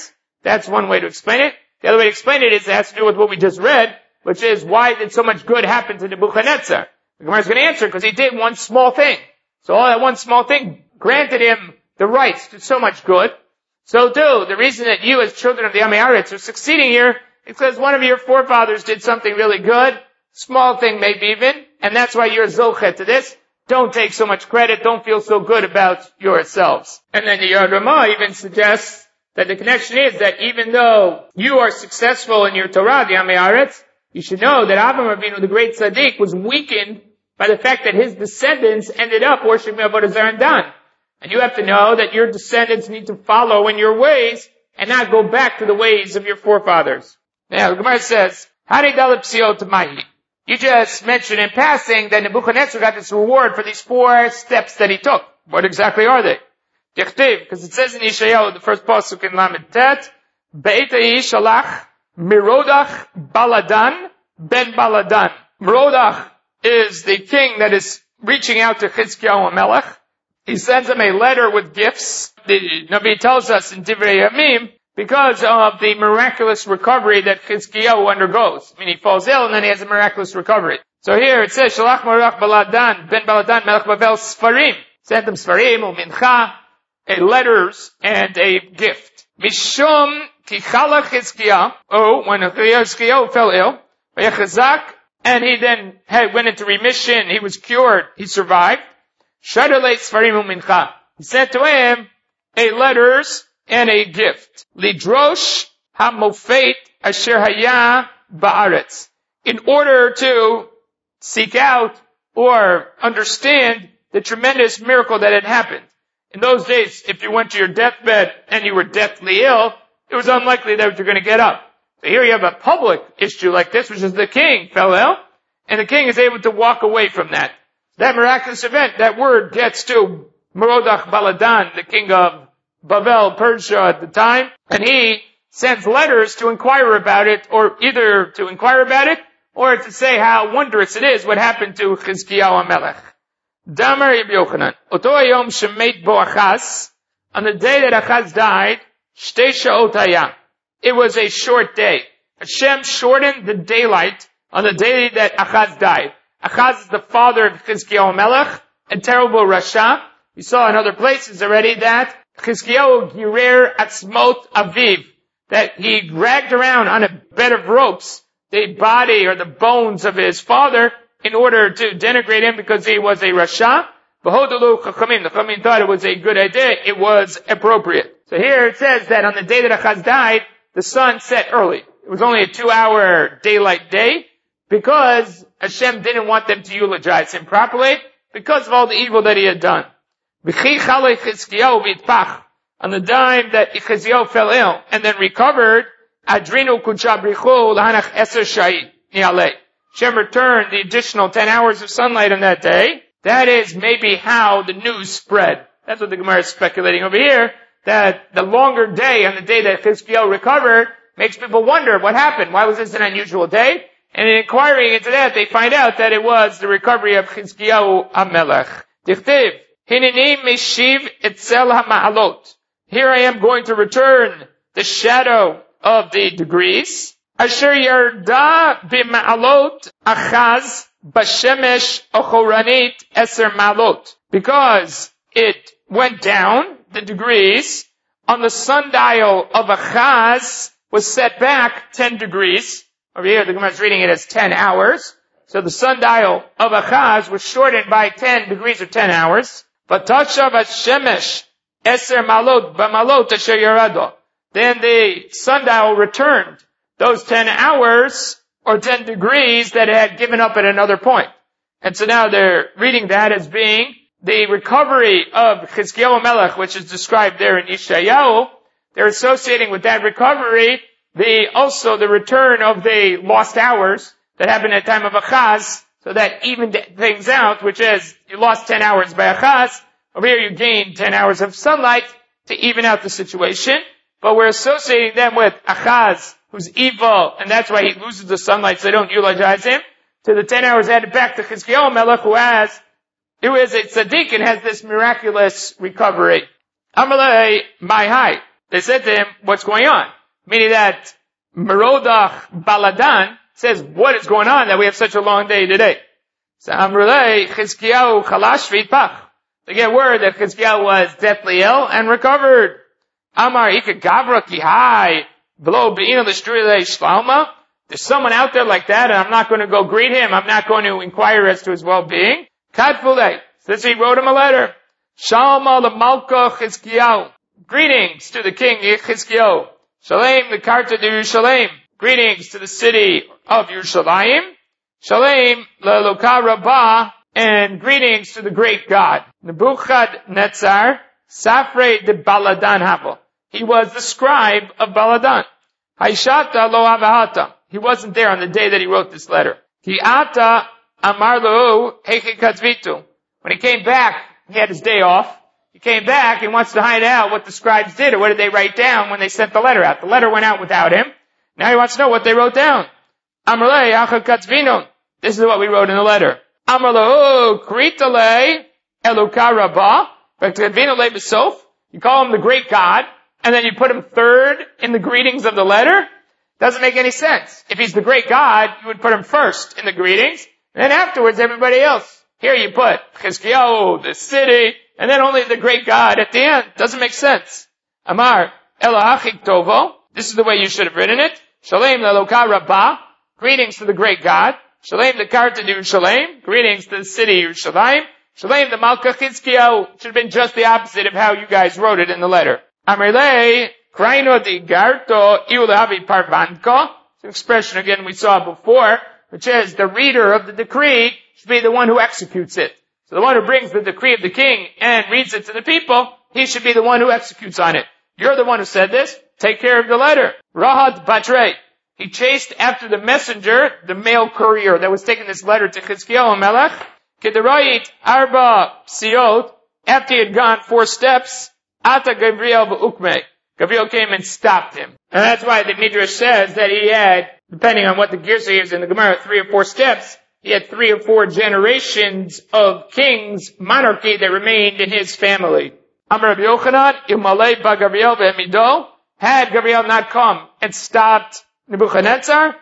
That's one way to explain it. The other way to explain it is it has to do with what we just read, which is why did so much good happen to Nebuchadnezzar? The Gemara is going to answer because he did one small thing. So all that one small thing granted him the rights to so much good. So too, the reason that you as children of the Amei Haaretz are succeeding here is because one of your forefathers did something really good, small thing maybe even, and that's why you're zochet to this. Don't take so much credit, don't feel so good about yourselves. And then the Yad Ramah even suggests that the connection is that even though you are successful in your Torah, the Amei Haaretz, you should know that Avraham Avinu, the great tzaddik, was weakened by the fact that his descendants ended up worshiping Avodah Zarah and Dan. And you have to know that your descendants need to follow in your ways and not go back to the ways of your forefathers. Now, the Gemara says, you just mentioned in passing that Nebuchadnezzar got this reward for these four steps that he took. What exactly are they? Because it says in Yeshayahu, the first pasuk in Lamed Tet, Be'etai shalach Merodach Baladan ben Baladan. Merodach is the king that is reaching out to Chizkiyahu HaMelech. He sends him a letter with gifts. The Nabi tells us in Divrei Yamim, because of the miraculous recovery that Chizkiyahu undergoes. I mean, he falls ill and then he has a miraculous recovery. So here it says, Shalach Merodach Baladan ben Baladan Melech Bavel Sfarim. Sent him Sfarim, or Mincha, a letters and a gift. Mishum Kichala Chizkiyahu, oh, when Chizkiyahu fell ill, Vayachazak, and he then had, went into remission, he was cured, he survived. Shadalei Sfarim Mincha. He sent to him a letters and a gift. Lidrosh HaMofet Asher Haya Ba'aretz. In order to seek out or understand the tremendous miracle that had happened. In those days, if you went to your deathbed and you were deathly ill, it was unlikely that you're going to get up. So here you have a public issue like this, which is the king fell ill, and the king is able to walk away from that. That miraculous event, that word gets to Merodach Baladan, the king of Bavel, Persia at the time, and he sends letters to inquire about it, or either to inquire about it, or to say how wondrous it is what happened to Chizkiyahu HaMelech. Damar Rabbi Yochanan, Oto hayom shemet bo Achaz, on the day that Achaz died, Shtei sha'ot haya. It was a short day. Hashem shortened the daylight on the day that Achaz died. Achaz is the father of Chizkiyahu HaMelech, a terrible Rasha. We saw in other places already that Chizkiyahu girer atzmot aviv, that he dragged around on a bed of ropes the body or the bones of his father in order to denigrate him because he was a Rasha. V'hodalu chachamim, the chachamim thought it was a good idea, it was appropriate. So here it says that on the day that Achaz died, the sun set early. It was only a two-hour daylight day because Hashem didn't want them to eulogize him properly because of all the evil that he had done. On the time that Chizkiyahu fell ill and then recovered, Adrinu Kuchabrichu Lahanach Eser Shai Nialei. Hashem returned the additional ten hours of sunlight on that day. That is maybe how the news spread. That's what the Gemara is speculating over here, that the longer day on the day that Chizkiyahu recovered makes people wonder what happened. Why was this an unusual day? And in inquiring into that, they find out that it was the recovery of Chizkiyahu HaMelech. Dichtiv, Hineni Meshiv Etzel HaMa'alot. Here I am going to return the shadow of the degrees. Asher Yarda B'Ma'alot Achaz Bashemesh Ochoranit Eser Ma'alot. Because it went down, the degrees, on the sundial of Achaz was set back ten degrees. Over here, the Gemara is reading it as ten hours. So the sundial of Achaz was shortened by ten degrees or ten hours. But Tashav Hashemesh Eser Malot B'Malot Asher Yarado. Then the sundial returned those ten hours or ten degrees that it had given up at another point. And so now they're reading that as being the recovery of Chizkiyahu HaMelech, which is described there in Yeshayahu. They're associating with that recovery the, also the return of the lost hours that happened at the time of Achaz, so that evened things out, which is, you lost ten hours by Achaz, over here you gained ten hours of sunlight to even out the situation, but we're associating them with Achaz, who's evil, and that's why he loses the sunlight, so they don't eulogize him, to the ten hours added back to Chizkiyahu HaMelech, who has, who is a tzaddik and has this miraculous recovery. Amalei, my high. They said to him, what's going on? meaning that Merodach Baladan says, what is going on that we have such a long day today? So Amrulei Chizkiyahu Chalash V'Itpach. They get word that Chizkiyahu was deathly ill and recovered. Amar Ika Gavra Kihai V'lo Be'ina L'Shturilei Shlama. There's someone out there like that, and I'm not going to go greet him. I'm not going to inquire as to his well-being. Kadfulei. So he wrote him a letter. Shalom L'Malka Chizkiyahu. Greetings to the king Chizkiyahu. Shalem L'Karta de Yerushalayim. Greetings to the city of Yerushalayim. Shalem L'Eloka Rabbah. And greetings to the great God. Nebuchadnezzar Safre de Baladan Havo. He was the scribe of Baladan. Haishata lo avahata. He wasn't there on the day that he wrote this letter. Ki ata amar lo hechi katzvitu. When he came back, he had his day off. He came back and wants to find out what the scribes did, or what did they write down when they sent the letter out. The letter went out without him. Now he wants to know what they wrote down. Amar le acha katzvinu. This is what we wrote in the letter. Amar lo kritale eluka rabbah. Katzvinu le besof. You call him the great God, and then you put him third in the greetings of the letter? Doesn't make any sense. If he's the great God, you would put him first in the greetings, and then afterwards everybody else. Here you put Chizkiyahu, the city, and then only the great God at the end. Doesn't make sense. Amar, Elahachik Tovo. This is the way you should have written it. Shalem L'Eloka Rabbah. Greetings to the great God. Shalem L'Karta de Yerushalayim. Greetings to the city Yerushalayim. Shalem the Malka Chizkiyahu. Should have been just the opposite of how you guys wrote it in the letter. Amirle, Kraino di Garto Iulavi Parvanko. It's an expression again we saw before, which is the reader of the decree should be the one who executes it. So the one who brings the decree of the king and reads it to the people, he should be the one who executes on it. You're the one who said this. Take care of the letter. Rahat Batre. He chased after the messenger, the male courier that was taking this letter to Chizkiyahu Melech. Kederayit Arba Siot. After he had gone four steps, Ata Gabriel B'ukme. Gabriel came and stopped him. And that's why the Midrash says that he had, depending on what the Girsa is in the Gemara, three or four steps. He had three or four generations of kings, monarchy that remained in his family. Amar Rabbi Yochanan, Ilmalei ba Gabriel ve'emido. Had Gabriel not come and stopped Nebuchadnezzar,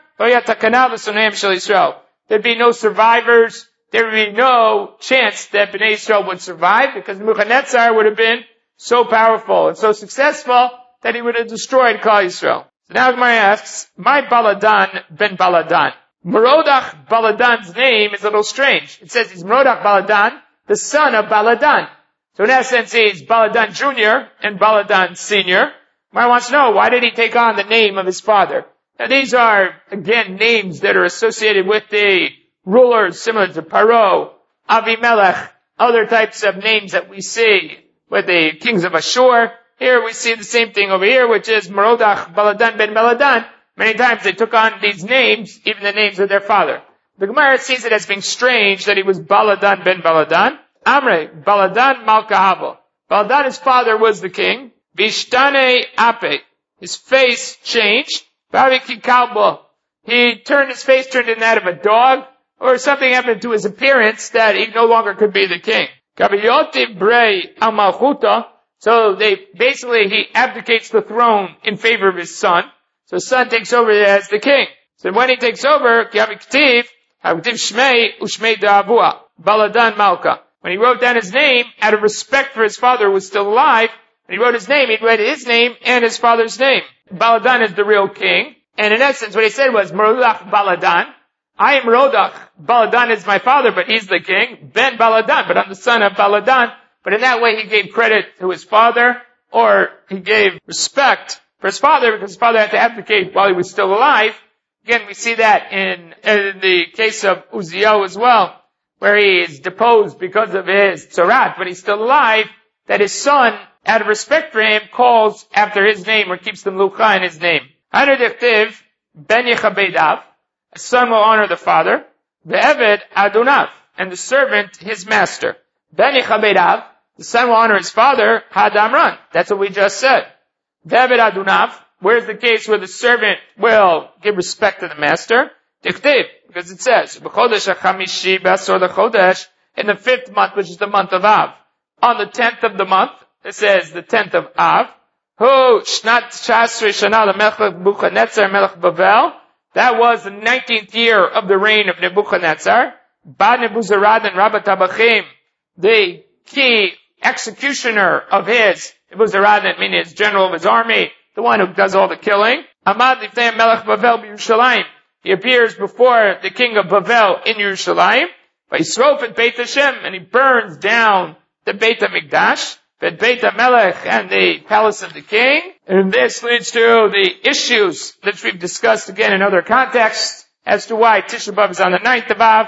there'd be no survivors. There would be no chance that Bnei Yisrael would survive, because Nebuchadnezzar would have been so powerful and so successful that he would have destroyed Klal Yisrael. So now Gemara asks, my Baladan ben Baladan. Merodach Baladan's name is a little strange. It says he's Merodach Baladan, the son of Baladan. So in essence he's Baladan Junior and Baladan Senior. Gemara wants to know, why did he take on the name of his father? Now these are, again, names that are associated with the rulers similar to Paro, Avimelech, other types of names that we see with the kings of Ashur. Here we see the same thing over here, which is Merodach Baladan ben Baladan. Many times they took on these names, even the names of their father. The Gemara sees it as being strange that he was Baladan ben Baladan. Amre, Baladan Malkahavo. Baladan, his father, was the king. Vishtane Ape. His face changed. Baviki Kalbo. He turned his face, turned into that of a dog, or something happened to his appearance that he no longer could be the king. Kaviyoti Brei Amalchuta. So they, basically he abdicates the throne in favor of his son. So his son takes over as the king. So when he takes over, Kaviktiv, Kaviktiv Shmei, Ushmei Da'avua, Baladan Malka. When he wrote down his name, out of respect for his father who was still alive, when he wrote his name, he read his name and his father's name. Baladan is the real king. And in essence, what he said was, Merodach Baladan. I am Merodach. Baladan is my father, but he's the king. Ben Baladan, but I'm the son of Baladan. But in that way, he gave credit to his father, or he gave respect for his father, because his father had to abdicate while he was still alive. Again, we see that in, in the case of Uziel as well, where he is deposed because of his tzarat, but he's still alive, that his son, out of respect for him, calls after his name, or keeps the mlucha in his name. Hanu dechtiv, ben yechabedav, a son will honor the father, ve'eved adonav, and the servant his master. Ben yechabedav, the son will honor his father, hadamran. That's what we just said. Ve'eved adonav, where's the case where the servant will give respect to the master? Dechtiv, because it says, b'chodesh hachamishi b'asor lechodesh, in the fifth month, which is the month of Av. On the tenth of the month, it says the tenth of Av, Hu Shnat Shasri Shana Melech Nebuchadnezzar Melech Bavel. That was the nineteenth year of the reign of Nebuchadnezzar. Ba Nebuzaradan Rabbat Tabachim, the key executioner of his, Nebuzaradan, meaning his general of his army, the one who does all the killing. Amad Lifnei Melech Bavel B'Yerushalayim. He appears before the king of Bavel in Yerushalayim. Vayisrof et Beit Hashem, and he burns down the Beit HaMikdash, the Beit HaMelech, and the palace of the king. And this leads to the issues that we've discussed again in other contexts as to why Tisha B'Av is on the ninth of Av,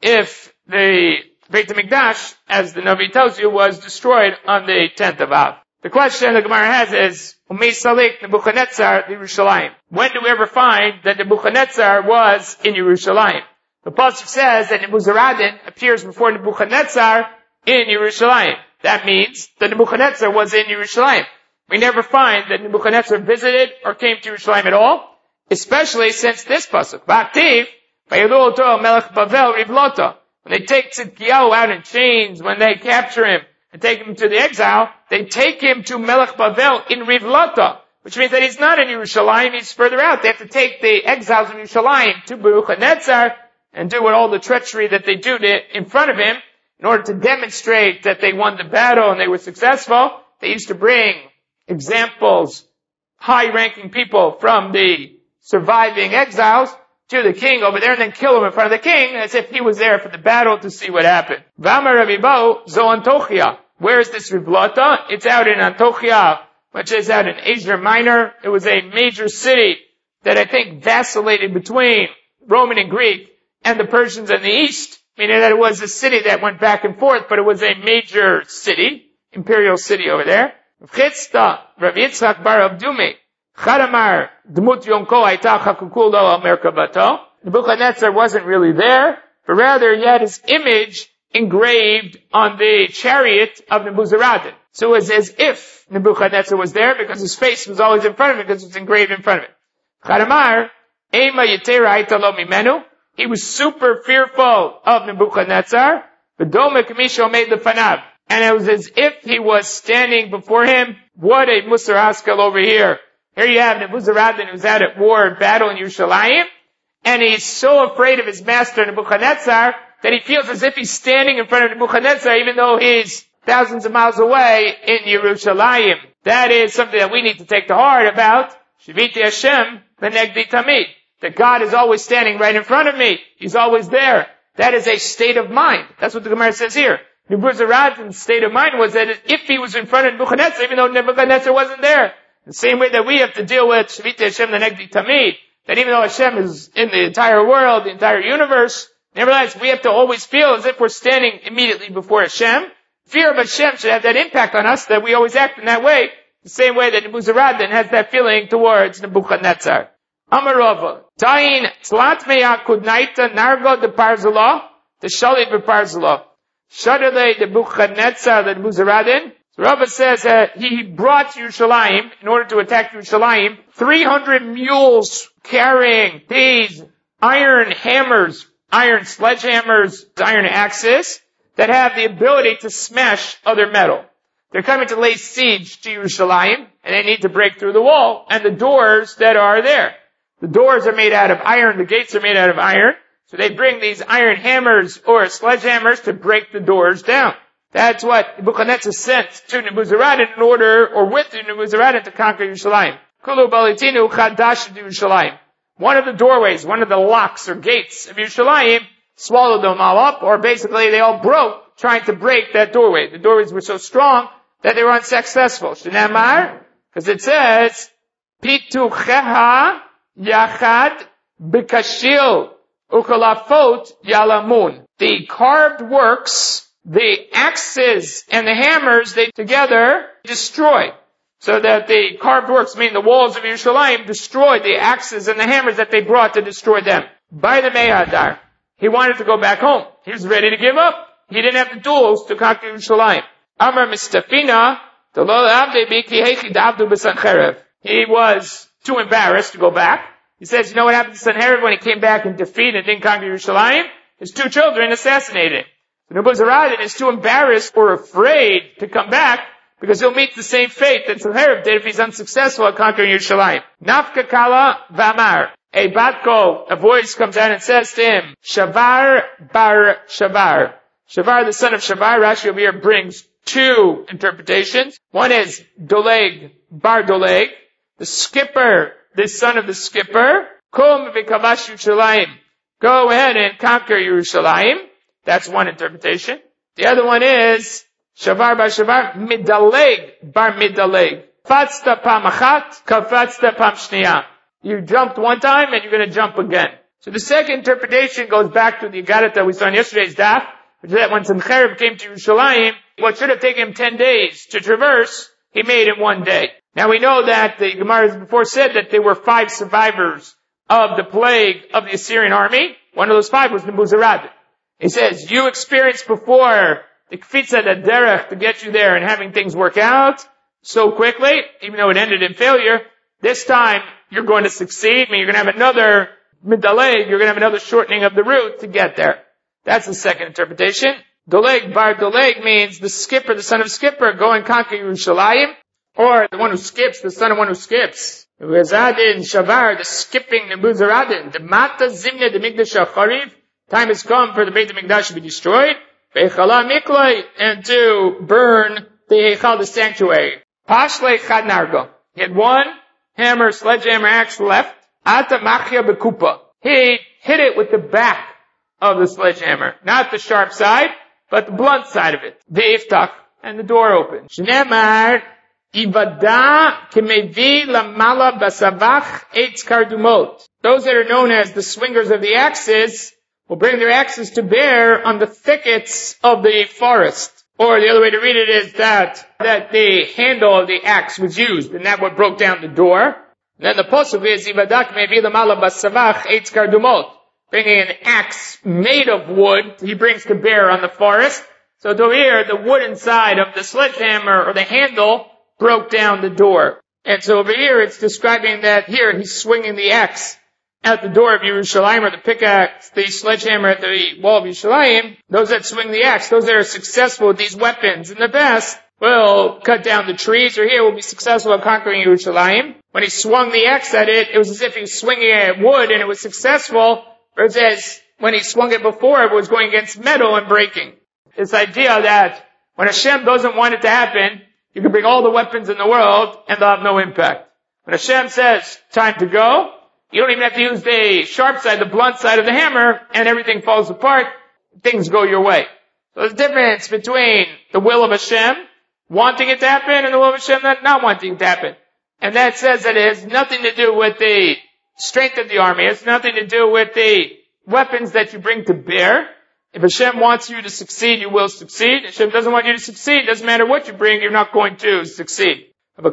if the Beit HaMikdash, as the Navi tells you, was destroyed on the tenth of Av. The question the Gemara has is, Umei Salik Nebuchadnezzar Yerushalayim. When do we ever find that Nebuchadnezzar was in Yerushalayim? The pasuk says that Nebuzaradan appears before Nebuchadnezzar in Yerushalayim. That means that Nebuchadnezzar was in Yerushalayim. We never find that Nebuchadnezzar visited or came to Yerushalayim at all, especially since this pasuk. Ba'ativ, Vayilu oto Melech Bavel Rivlota. When they take Tzidkiyahu out in chains, when they capture him and take him to the exile, they take him to Melech Bavel in Rivlota, which means that he's not in Yerushalayim, he's further out. They have to take the exiles of Yerushalayim to Nebuchadnezzar and do all the treachery that they do to, in front of him in order to demonstrate that they won the battle and they were successful. They used to bring examples, high-ranking people from the surviving exiles to the king over there and then kill him in front of the king as if he was there for the battle to see what happened. V'amar Rabibo zo Antochia. Where is this Rivlota? It's out in Antochia, which is out in Asia Minor. It was a major city that I think vacillated between Roman and Greek and the Persians in the east, meaning that it was a city that went back and forth, but it was a major city, imperial city over there. V'chitzta Rav Yitzchak bar Abdume Chadamar Dmut Yonko Aita Chakukul Lo Merkabato. Nebuchadnezzar wasn't really there, but rather he had his image engraved on the chariot of Nebuzaradan. So it was as if Nebuchadnezzar was there because his face was always in front of him because it was engraved in front of him. Chadamar Ema Yetera Aita Lo Mimenu. He was super fearful of Nebuchadnezzar. V'dome Kamisho made the fanav. And it was as if he was standing before him. What a Musar Haskell over here. Here you have Nebuzaradan who's out at war and battle in Yerushalayim. And he's so afraid of his master Nebuchadnezzar that he feels as if he's standing in front of Nebuchadnezzar even though he's thousands of miles away in Yerushalayim. That is something that we need to take to heart about. Shiviti Hashem v'negdi tamid. That God is always standing right in front of me. He's always there. That is a state of mind. That's what the Gemara says here. Nebuzaradan's state of mind was that if he was in front of Nebuchadnezzar, even though Nebuchadnezzar wasn't there, the same way that we have to deal with Shiviti Hashem v'negdi tamid, that even though Hashem is in the entire world, the entire universe, nevertheless, we have to always feel as if we're standing immediately before Hashem. Fear of Hashem should have that impact on us, that we always act in that way, the same way that Nebuzaradan has that feeling towards Nebuchadnezzar. Amarova, Tain Tzlat Meya Kudnaita Nargo de Parzala, the Shalit de Parzala. Shadale de Nebuchadnezzar the Nebuzaradan. So Rava says that he brought Yerushalayim, in order to attack Yerushalayim, three hundred mules carrying these iron hammers, iron sledgehammers, iron axes, that have the ability to smash other metal. They're coming to lay siege to Yerushalayim, and they need to break through the wall, and the doors that are there. The doors are made out of iron, the gates are made out of iron, so they bring these iron hammers or sledgehammers to break the doors down. That's what Nebuchadnezzar sent to Nebuzaradan in order, or with Nebuzaradan to conquer Yerushalayim. Kulu balitinu chadash Yerushalayim. One of the doorways, one of the locks or gates of Yerushalayim swallowed them all up, or basically they all broke trying to break that doorway. The doorways were so strong that they were unsuccessful. Shnamar, because it says, Pitucheha Yachad Bikashil Ukalafot Yalamun. The carved works, the axes and the hammers, they together destroy. So that the carved works, meaning the walls of Yerushalayim, destroyed the axes and the hammers that they brought to destroy them. By the Mehadar, he wanted to go back home. He was ready to give up. He didn't have the tools to conquer Yerushalayim. Amar Mistafina, he was too embarrassed to go back. He says, you know what happened to Sanherib when he came back and defeated and didn't conquer Yerushalayim? His two children assassinated him. Nebuzaradan is too embarrassed or afraid to come back because he'll meet the same fate that Sanherib did if he's unsuccessful at conquering Yerushalayim. Nafka Kala Vamar. A Batko, a voice comes out and says to him, Shavar bar Shavar. Shavar, the son of Shavar, Rashi over here brings two interpretations. One is Doleg bar Doleg, the skipper, the son of the skipper. Kum v'kavash Yerushalayim. Go ahead and conquer Yerushalayim. That's one interpretation. The other one is Shavar bar Shavar, Midaleg bar Midaleg. Fatzta pam achat, kafatzta pam shniya. You jumped one time and you're going to jump again. So the second interpretation goes back to the Agarata we saw in yesterday's daf, which is that when Sanherib came to Yerushalayim, what should have taken him ten days to traverse, he made in one day. Now we know that the Gemara before said that there were five survivors of the plague of the Assyrian army. One of those five was Nebuzaradan. He says, you experienced before the Kfitza the Derech to get you there and having things work out so quickly, even though it ended in failure. This time, you're going to succeed. I mean, you're going to have another midaleg, you're going to have another shortening of the route to get there. That's the second interpretation. Doleg bar Doleg means the skipper, the son of skipper, go and conquer Yerushalayim, or the one who skips, the son of one who skips. Rezadin Shavar, the skipping Nebuzaradin, the Mata Zimne, the Migdash HaChariv, time has come for the Beit HaMikdash to be destroyed, Ve'echala Miklai, and to burn the Heichal, the sanctuary. Pashle Chad Nargo. He had one hammer, sledgehammer, axe left. Ata machya bekupa. He hit it with the back of the sledgehammer. Not the sharp side, but the blunt side of it. Ve'iftach. And the door opened. Shneemar ivada kemevi lamala basavach eitz kardumot. Those that are known as the swingers of the axes will bring their axes to bear on the thickets of the forest. Or the other way to read it is that, that the handle of the axe was used, and that what broke down the door. And then the pasuk is, Ivadak mevi lamala basavach eitz kardumot. Bringing an axe made of wood, he brings to bear on the forest. So to here, the wooden side of the sledgehammer, or the handle, broke down the door. And so over here, it's describing that here, he's swinging the axe at the door of Yerushalayim, or the pickaxe, the sledgehammer at the wall of Yerushalayim. Those that swing the axe, those that are successful with these weapons in the past, will cut down the trees, or here will be successful at conquering Yerushalayim. When he swung the axe at it, it was as if he was swinging it at wood, and it was successful, whereas as when he swung it before, it was going against metal and breaking. This idea that when Hashem doesn't want it to happen, you can bring all the weapons in the world, and they'll have no impact. When Hashem says, time to go, you don't even have to use the sharp side, the blunt side of the hammer, and everything falls apart. Things go your way. So there's a difference between the will of Hashem, wanting it to happen, and the will of Hashem not wanting it to happen. And that says that it has nothing to do with the strength of the army. It has nothing to do with the weapons that you bring to bear. If Hashem wants you to succeed, you will succeed. If Hashem doesn't want you to succeed, it doesn't matter what you bring, you're not going to succeed.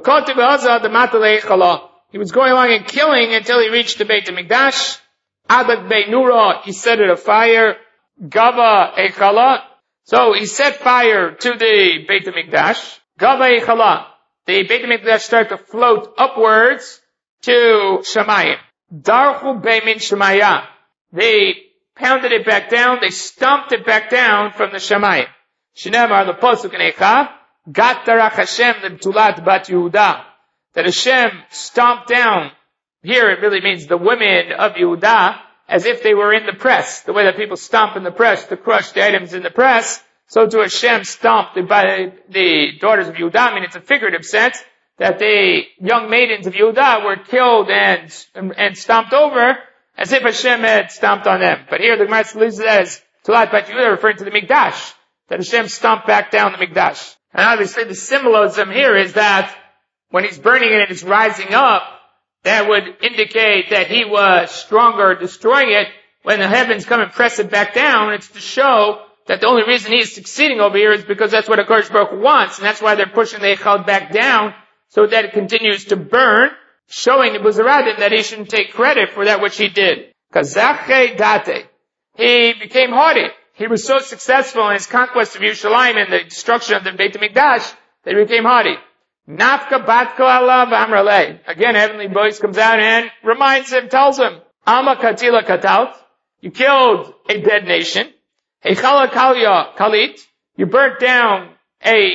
He was going along and killing until he reached the Beit HaMikdash. Adak Beinura, he set it afire. Gava Eichala. So he set fire to the Beit HaMikdash. Gava Eichala. The Beit HaMikdash started to float upwards to Shamayim. Darchu Beimin Shemaya. They pounded it back down. They stomped it back down from the Shamayim. Shneemar the pasuk in Eicha. Gat Darach Hashem L'Btulat Bat Yehuda. That Hashem stomped down, here it really means the women of Yehuda, as if they were in the press. The way that people stomp in the press to crush the items in the press, so to Hashem stomped by the daughters of Yehuda. I mean, it's a figurative sense, that the young maidens of Yehuda were killed and, and stomped over, as if Hashem had stomped on them. But here the Gemara says, Tulat Bat Yehuda, referring to the Mikdash, that Hashem stomped back down the Mikdash. And obviously the symbolism here is that when he's burning it and it's rising up, that would indicate that he was stronger destroying it. When the heavens come and press it back down, it's to show that the only reason he is succeeding over here is because that's what HaKadosh Baruch Hu wants, and that's why they're pushing the Eichal back down, so that it continues to burn, showing the Nebuzaradan that he shouldn't take credit for that which he did. Kazache date. He became haughty. He was so successful in his conquest of Yerushalayim and the destruction of the Beit HaMikdash that he became haughty. Nafka batko alav amrale. Again, heavenly voice comes out and reminds him, tells him, Ama katila katalt. You killed a dead nation. Heichala kalya kalit. You burnt down a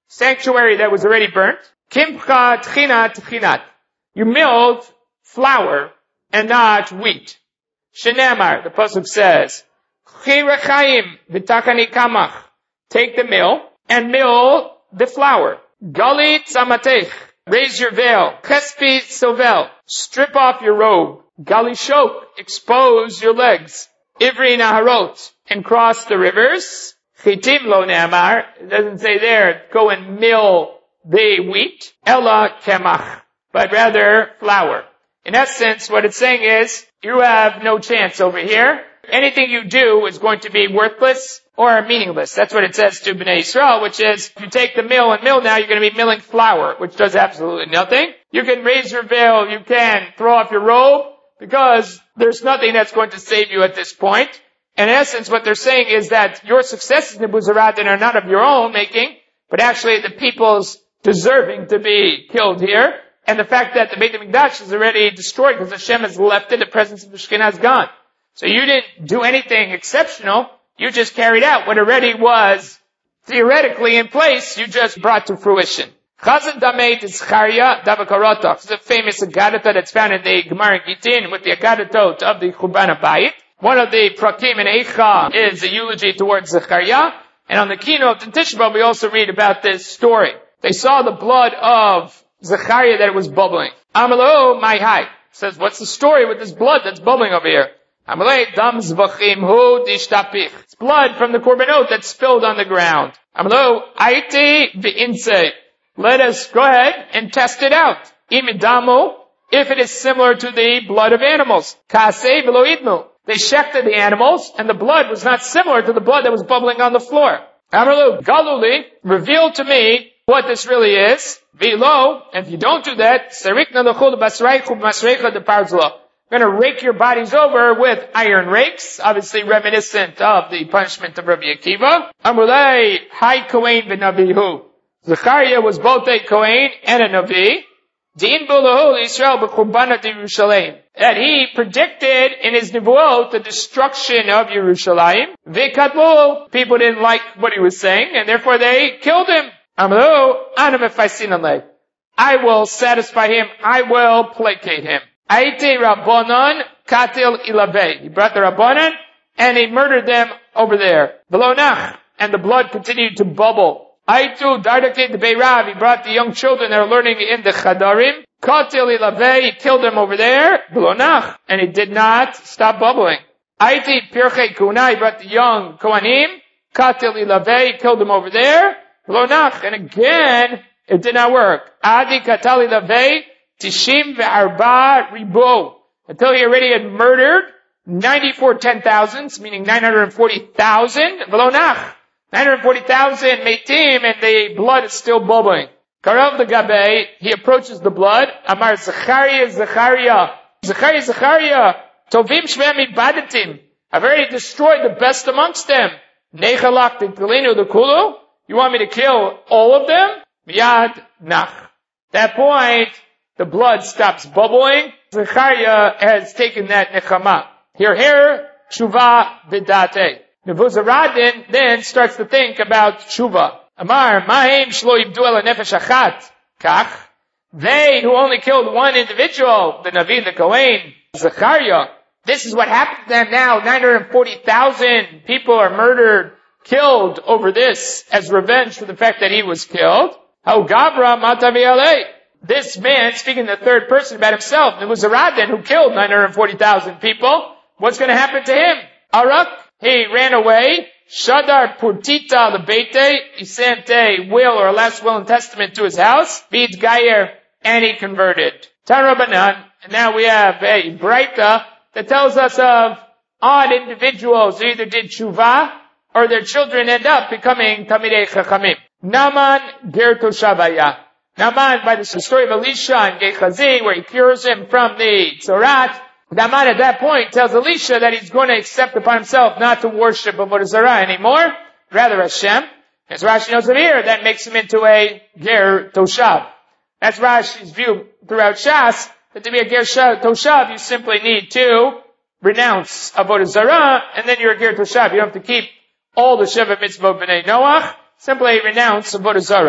sanctuary that was already burnt. Kimcha tchina tchinat. You milled flour and not wheat. Shenemar, the pasuk says, Chirachayim v'takani kamach. Take the mill and mill the flour. Galit zamatech. Raise your veil. Chespi sovel. Strip off your robe. Gali shok. Expose your legs. Ivri naharot. And cross the rivers. Chitim lo ne'amar. It doesn't say there, go and mill the wheat. Ella kemach. But rather flour. In essence, what it's saying is, you have no chance over here. Anything you do is going to be worthless or meaningless. That's what it says to Bnei Yisrael, which is, if you take the mill and mill now, you're going to be milling flour, which does absolutely nothing. You can raise your veil, you can throw off your robe, because there's nothing that's going to save you at this point. In essence, what they're saying is that your successes in Nebuzaradan are not of your own making, but actually the people's deserving to be killed here. And the fact that the Beit HaMikdash is already destroyed because Hashem has left it, the presence of the Shekhinah is gone. So you didn't do anything exceptional. You just carried out what already was theoretically in place. You just brought to fruition. Chazan Dameit is Zechariah Davakarotach. This is a famous Agadata that's found in the Gemara Gittin with the Agadatot of the Churban HaBayit. One of the Prakim in Eicha is a eulogy towards Zechariah. And on the keynote in Tisha B'Av we also read about this story. They saw the blood of Zechariah that it was bubbling. Amalo my hai says, what's the story with this blood that's bubbling over here? Amalei dam zvachim hu dishtapich. It's blood from the korbanot that's spilled on the ground. Amalo aiti v'inse. Let us go ahead and test it out. Imidamu, if it is similar to the blood of animals. Kasei v'lo idnu. They shechted the animals, and the blood was not similar to the blood that was bubbling on the floor. Amalu galuli, reveal to me what this really is. V'lo, and if you don't do that, sarikna l'chul basreichu b'masreicha deparzla. We're going to rake your bodies over with iron rakes, obviously reminiscent of the punishment of Rabbi Akiva. Amulei hai kohen v'navihu. Zechariah was both a kohen and a navi. Din b'lahu Yisrael b'churbanat Yerushalayim. That he predicted in his nevuot the destruction of Yerushalayim. V'katlu, people didn't like what he was saying, and therefore they killed him. Amlu, ana mefaisin alei. I will satisfy him. I will placate him. Aite Rabbanon katil ilavei. He brought the Rabbanon and he murdered them over there. Belonach, and the blood continued to bubble. Aitu dardake de beirav. He brought the young children that are learning in the chadarim. Katil ilavei. He killed them over there. Belonach, and it did not stop bubbling. Aite pirchei kuna. He brought the young kohanim. Katil ilavei. He killed them over there. Belonach, and again it did not work. Adi katal ilavei. Tishim ve'arba ribo. Until he already had murdered ninety-four ten thousands, meaning nine hundred forty thousand. V'lonach. nine hundred forty thousand meitim, and the blood is still bubbling. Karav the Gabe, he approaches the blood. Amar Zechariah, Zechariah. Zechariah, Zechariah. Tovim shve'em ibadatim. I've already destroyed the best amongst them. Nechalak t'tilinu the kulu. You want me to kill all of them? Miyad nach. That point, the blood stops bubbling. Zechariah has taken that nechama. Here, here, tshuva v'date. Nebuzaradan then starts to think about tshuva. Amar, ma'im shlo yibdu ala nefesh achat. Kach. They who only killed one individual, the Navi, the Kohen, Zechariah. This is what happened to them now. nine hundred forty thousand people are murdered, killed over this as revenge for the fact that he was killed. How Gabra matavi alei. This man, speaking in the third person about himself, it was Zeradan who killed nine hundred forty thousand people. What's going to happen to him? Arak, he ran away. Shadar Purtita the Bete, he sent a will or a last will and testament to his house. Bid Gayer, and he converted. Tarabanan, and now we have a Braita that tells us of odd individuals who either did tshuva or their children end up becoming Tamidei Chachamim. Naaman Ger Toshavaya. Naaman, by the story of Elisha and Gehazi, where he cures him from the Tzorat, Naaman at that point tells Elisha that he's going to accept upon himself not to worship Avodah Zarah anymore, rather Hashem. As Rashi knows it here, that makes him into a Ger Toshav. That's Rashi's view throughout Shas, that to be a Ger Toshav, you simply need to renounce Avodah Zarah, and then you're a Ger Toshav. You don't have to keep all the Sheva Mitzvot B'nai Noach, simply renounce Avodah Zarah.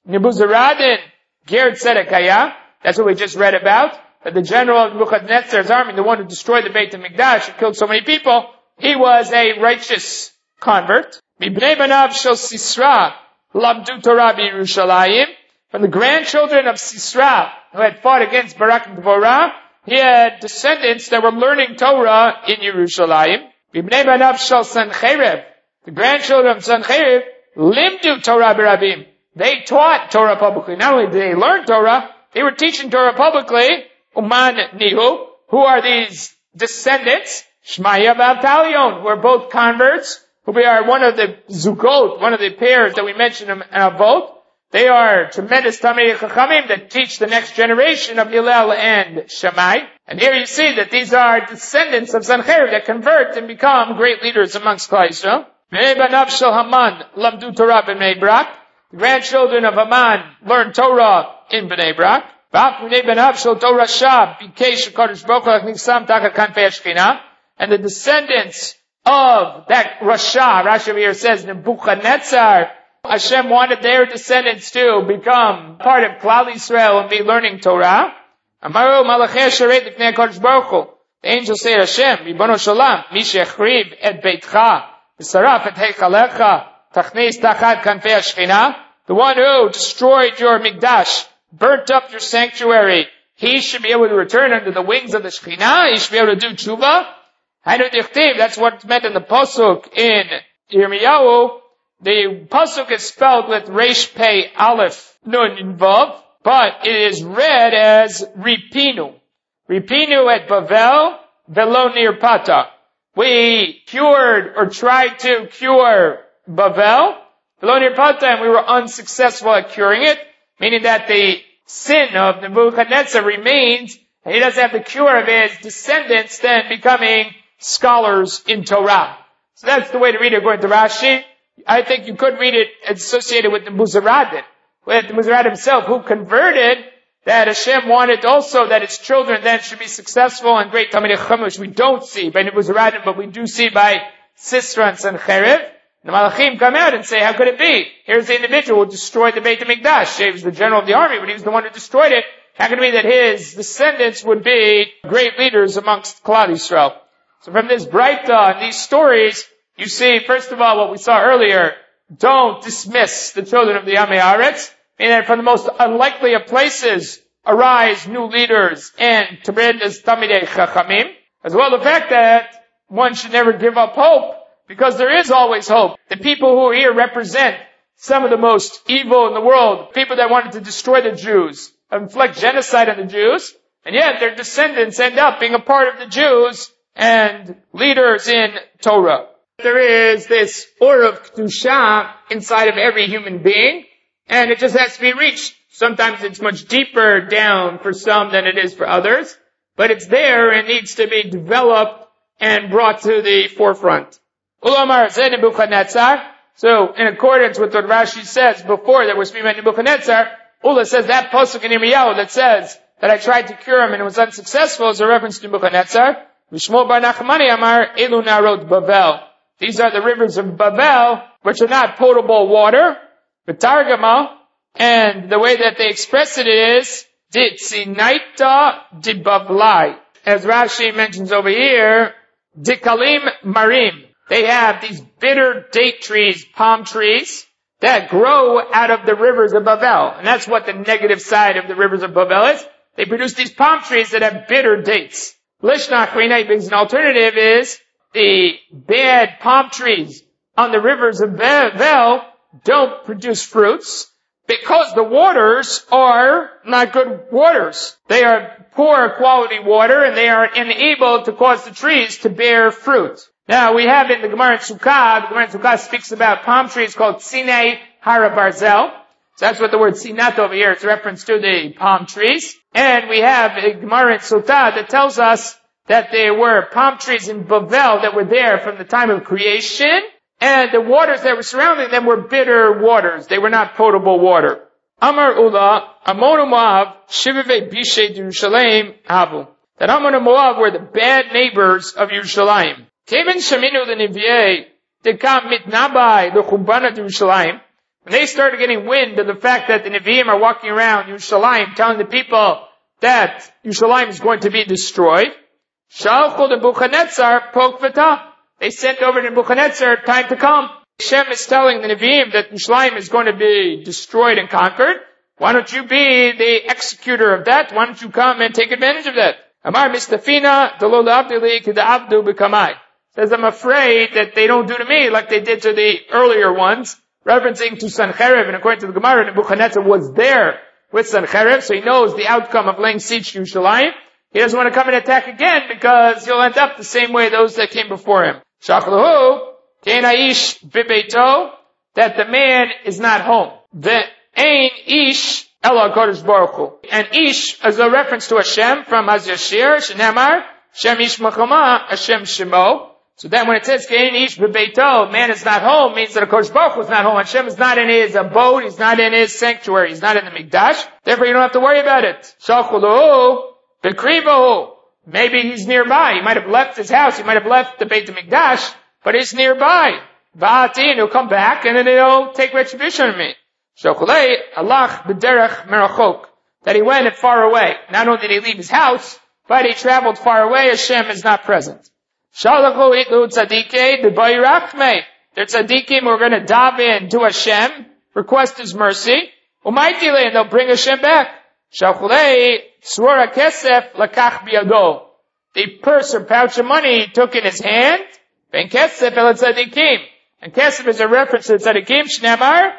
Nebuzaradin, Ger Tzedekaya, that's what we just read about. But the general of Nebuchadnezzar's army, the one who destroyed the Beit HaMikdash and killed so many people, he was a righteous convert. Mibnei banav shel Sisra, lamdu Torah b'Yerushalayim. From the grandchildren of Sisra, who had fought against Barak and Devorah, he had descendants that were learning Torah in Yerushalayim. Mibnei banav shel Sancheiriv, the grandchildren of Sancheiriv, limdu Torah b'Rabim. They taught Torah publicly. Not only did they learn Torah, they were teaching Torah publicly. Uman Nihu, who are these descendants? Shmaya Bavtalion, who are both converts, who are one of the Zugot, one of the pairs that we mentioned in Avot. They are tremendous Talmidei Chachamim that teach the next generation of Hillel and Shammai. And here you see that these are descendants of Sancheiriv that convert and become great leaders amongst Klal Yisrael. Bnei banav shel Haman lamdu Torah b'Bnei Brak. The grandchildren of Haman learned Torah in Bnei Brak. And the descendants of that Rasha, Rashi here says, Nebuchadnezzar, Hashem wanted their descendants to become part of Klal Yisrael and be learning Torah. The angels say to Hashem, Ribono Shalom, Mishechrib et Beitcha, V'saraf et Heichalecha, Tachnis Tachat Kanfei Ashchina, the one who destroyed your Mikdash, burnt up your sanctuary, he should be able to return under the wings of the Shekhinah, he should be able to do tshuva. That's what's meant in the Pasuk in Yirmiyahu. The Pasuk is spelled with Resh Pei Aleph Nun involved, but it is read as Ripinu. Ripinu at Bavel, Velo Nirpata. We cured or tried to cure Bavel, Velo Nirpata, and we were unsuccessful at curing it. Meaning that the sin of Nebuchadnezzar remains, and he doesn't have the cure of his descendants then becoming scholars in Torah. So that's the way to read it according to Rashi. I think you could read it associated with Nebuzaradin, with Nebuzaradin himself, who converted, that Hashem wanted also that his children then should be successful and great Talmidei Chacham, which we don't see by Nebuzaradin, but we do see by Sisra and Sancheiriv. The Malachim come out and say, how could it be? Here's the individual who destroyed the Beit HaMikdash. He was the general of the army, but he was the one who destroyed it. How could it be that his descendants would be great leaders amongst Klal Yisrael? So from this Breita and these stories, you see, first of all, what we saw earlier, don't dismiss the children of the Amei Haaretz, meaning that from the most unlikely of places arise new leaders and tremendous Talmidei Chachamim, as well as the fact that one should never give up hope, because there is always hope. The people who are here represent some of the most evil in the world, people that wanted to destroy the Jews, inflict genocide on the Jews, and yet their descendants end up being a part of the Jews and leaders in Torah. There is this Or of Kedusha inside of every human being, and it just has to be reached. Sometimes it's much deeper down for some than it is for others, but it's there and needs to be developed and brought to the forefront. Ulamar Zed Nebuchadnezzar. So, in accordance with what Rashi says before that we're speaking about Nebuchadnezzar, Ula says that pasuk in Yirmiyahu that says that I tried to cure him and it was unsuccessful is a reference to Nebuchadnezzar. Vishmo bar Nachmani Amar Elu Narot Bavel. These are the rivers of Bavel, which are not potable water, but Targama, and the way that they express it is Ditzinaita Dibavlai. As Rashi mentions over here, Dikalim Marim. They have these bitter date trees, palm trees, that grow out of the rivers of Bavel. And that's what the negative side of the rivers of Bavel is. They produce these palm trees that have bitter dates. Lishnach Rinei brings an alternative is the bad palm trees on the rivers of Bavel don't produce fruits because the waters are not good waters. They are poor quality water and they are unable to cause the trees to bear fruit. Now, we have in the Gemara in Sukkah, the Gemara in Sukkah speaks about palm trees called Sinei Hara Barzel. So that's what the word Sinat over here is reference to the palm trees. And we have a Gemara in Sotah that tells us that there were palm trees in Bavel that were there from the time of creation, and the waters that were surrounding them were bitter waters. They were not potable water. Amar Ula, Ammon and Moab, Shivivei Bishay Yerushalayim Havu. That Ammon and Moab were the bad neighbors of Yerushalayim. Kevin Shaminu the Nivyei, Dekam Mitnabai, the Chumbanat Yerushalayim. when they started getting wind of the fact that the Nevi'im are walking around Yerushalayim telling the people that Yerushalayim is going to be destroyed, Shalchu Nebuchadnezzar Pokvata. They sent over to Nebuchadnezzar, time to come. Hashem is telling the Nevi'im that Yerushalayim is going to be destroyed and conquered. Why don't you be the executor of that? Why don't you come and take advantage of that? Amar Mistafina Delo Abdili Kida Abdu Bekamai. Says, I'm afraid that they don't do to me like they did to the earlier ones, referencing to Sancherib, and according to the Gemara, Nebuchadnezzar was there with Sancherib, so he knows the outcome of laying siege to Yerushalayim. He doesn't want to come and attack again because he'll end up the same way those that came before him. Shachlahu, Kein Aish Bibeito, that the man is not home. The Ein Ish Ela Kodesh Baruch Hu. And Ish is a reference to Hashem from Az Yashir, Shenemar, Shem Ish Machama, Hashem Shemo. So then when it says Kein Ish Bibeito, man is not home, means that Kodesh Baruch Hu is not home. Hashem is not in his abode, he's not in his sanctuary, he's not in the Mikdash. Therefore you don't have to worry about it. Shachulu, Bekrivahu. Maybe he's nearby. He might have left his house, he might have left the Beit HaMikdash, but he's nearby. Ba'atin, he'll come back and then he'll take retribution on me. Shokulei, Allah b'derech merachok. That he went far away. Not only did he leave his house, but he traveled far away. Hashem is not present. Shalachu itlu tzadikei d'bayirachmei. They're tzadikim who are going to dive in to Hashem, request His mercy. Umaitile, and they'll bring Hashem back. Shokulei, swara kesef lakach biyado. The purse or pouch of money he took in his hand. Ben kesef el tzadikim. And kesef is a reference to tzadikim. Shnemar.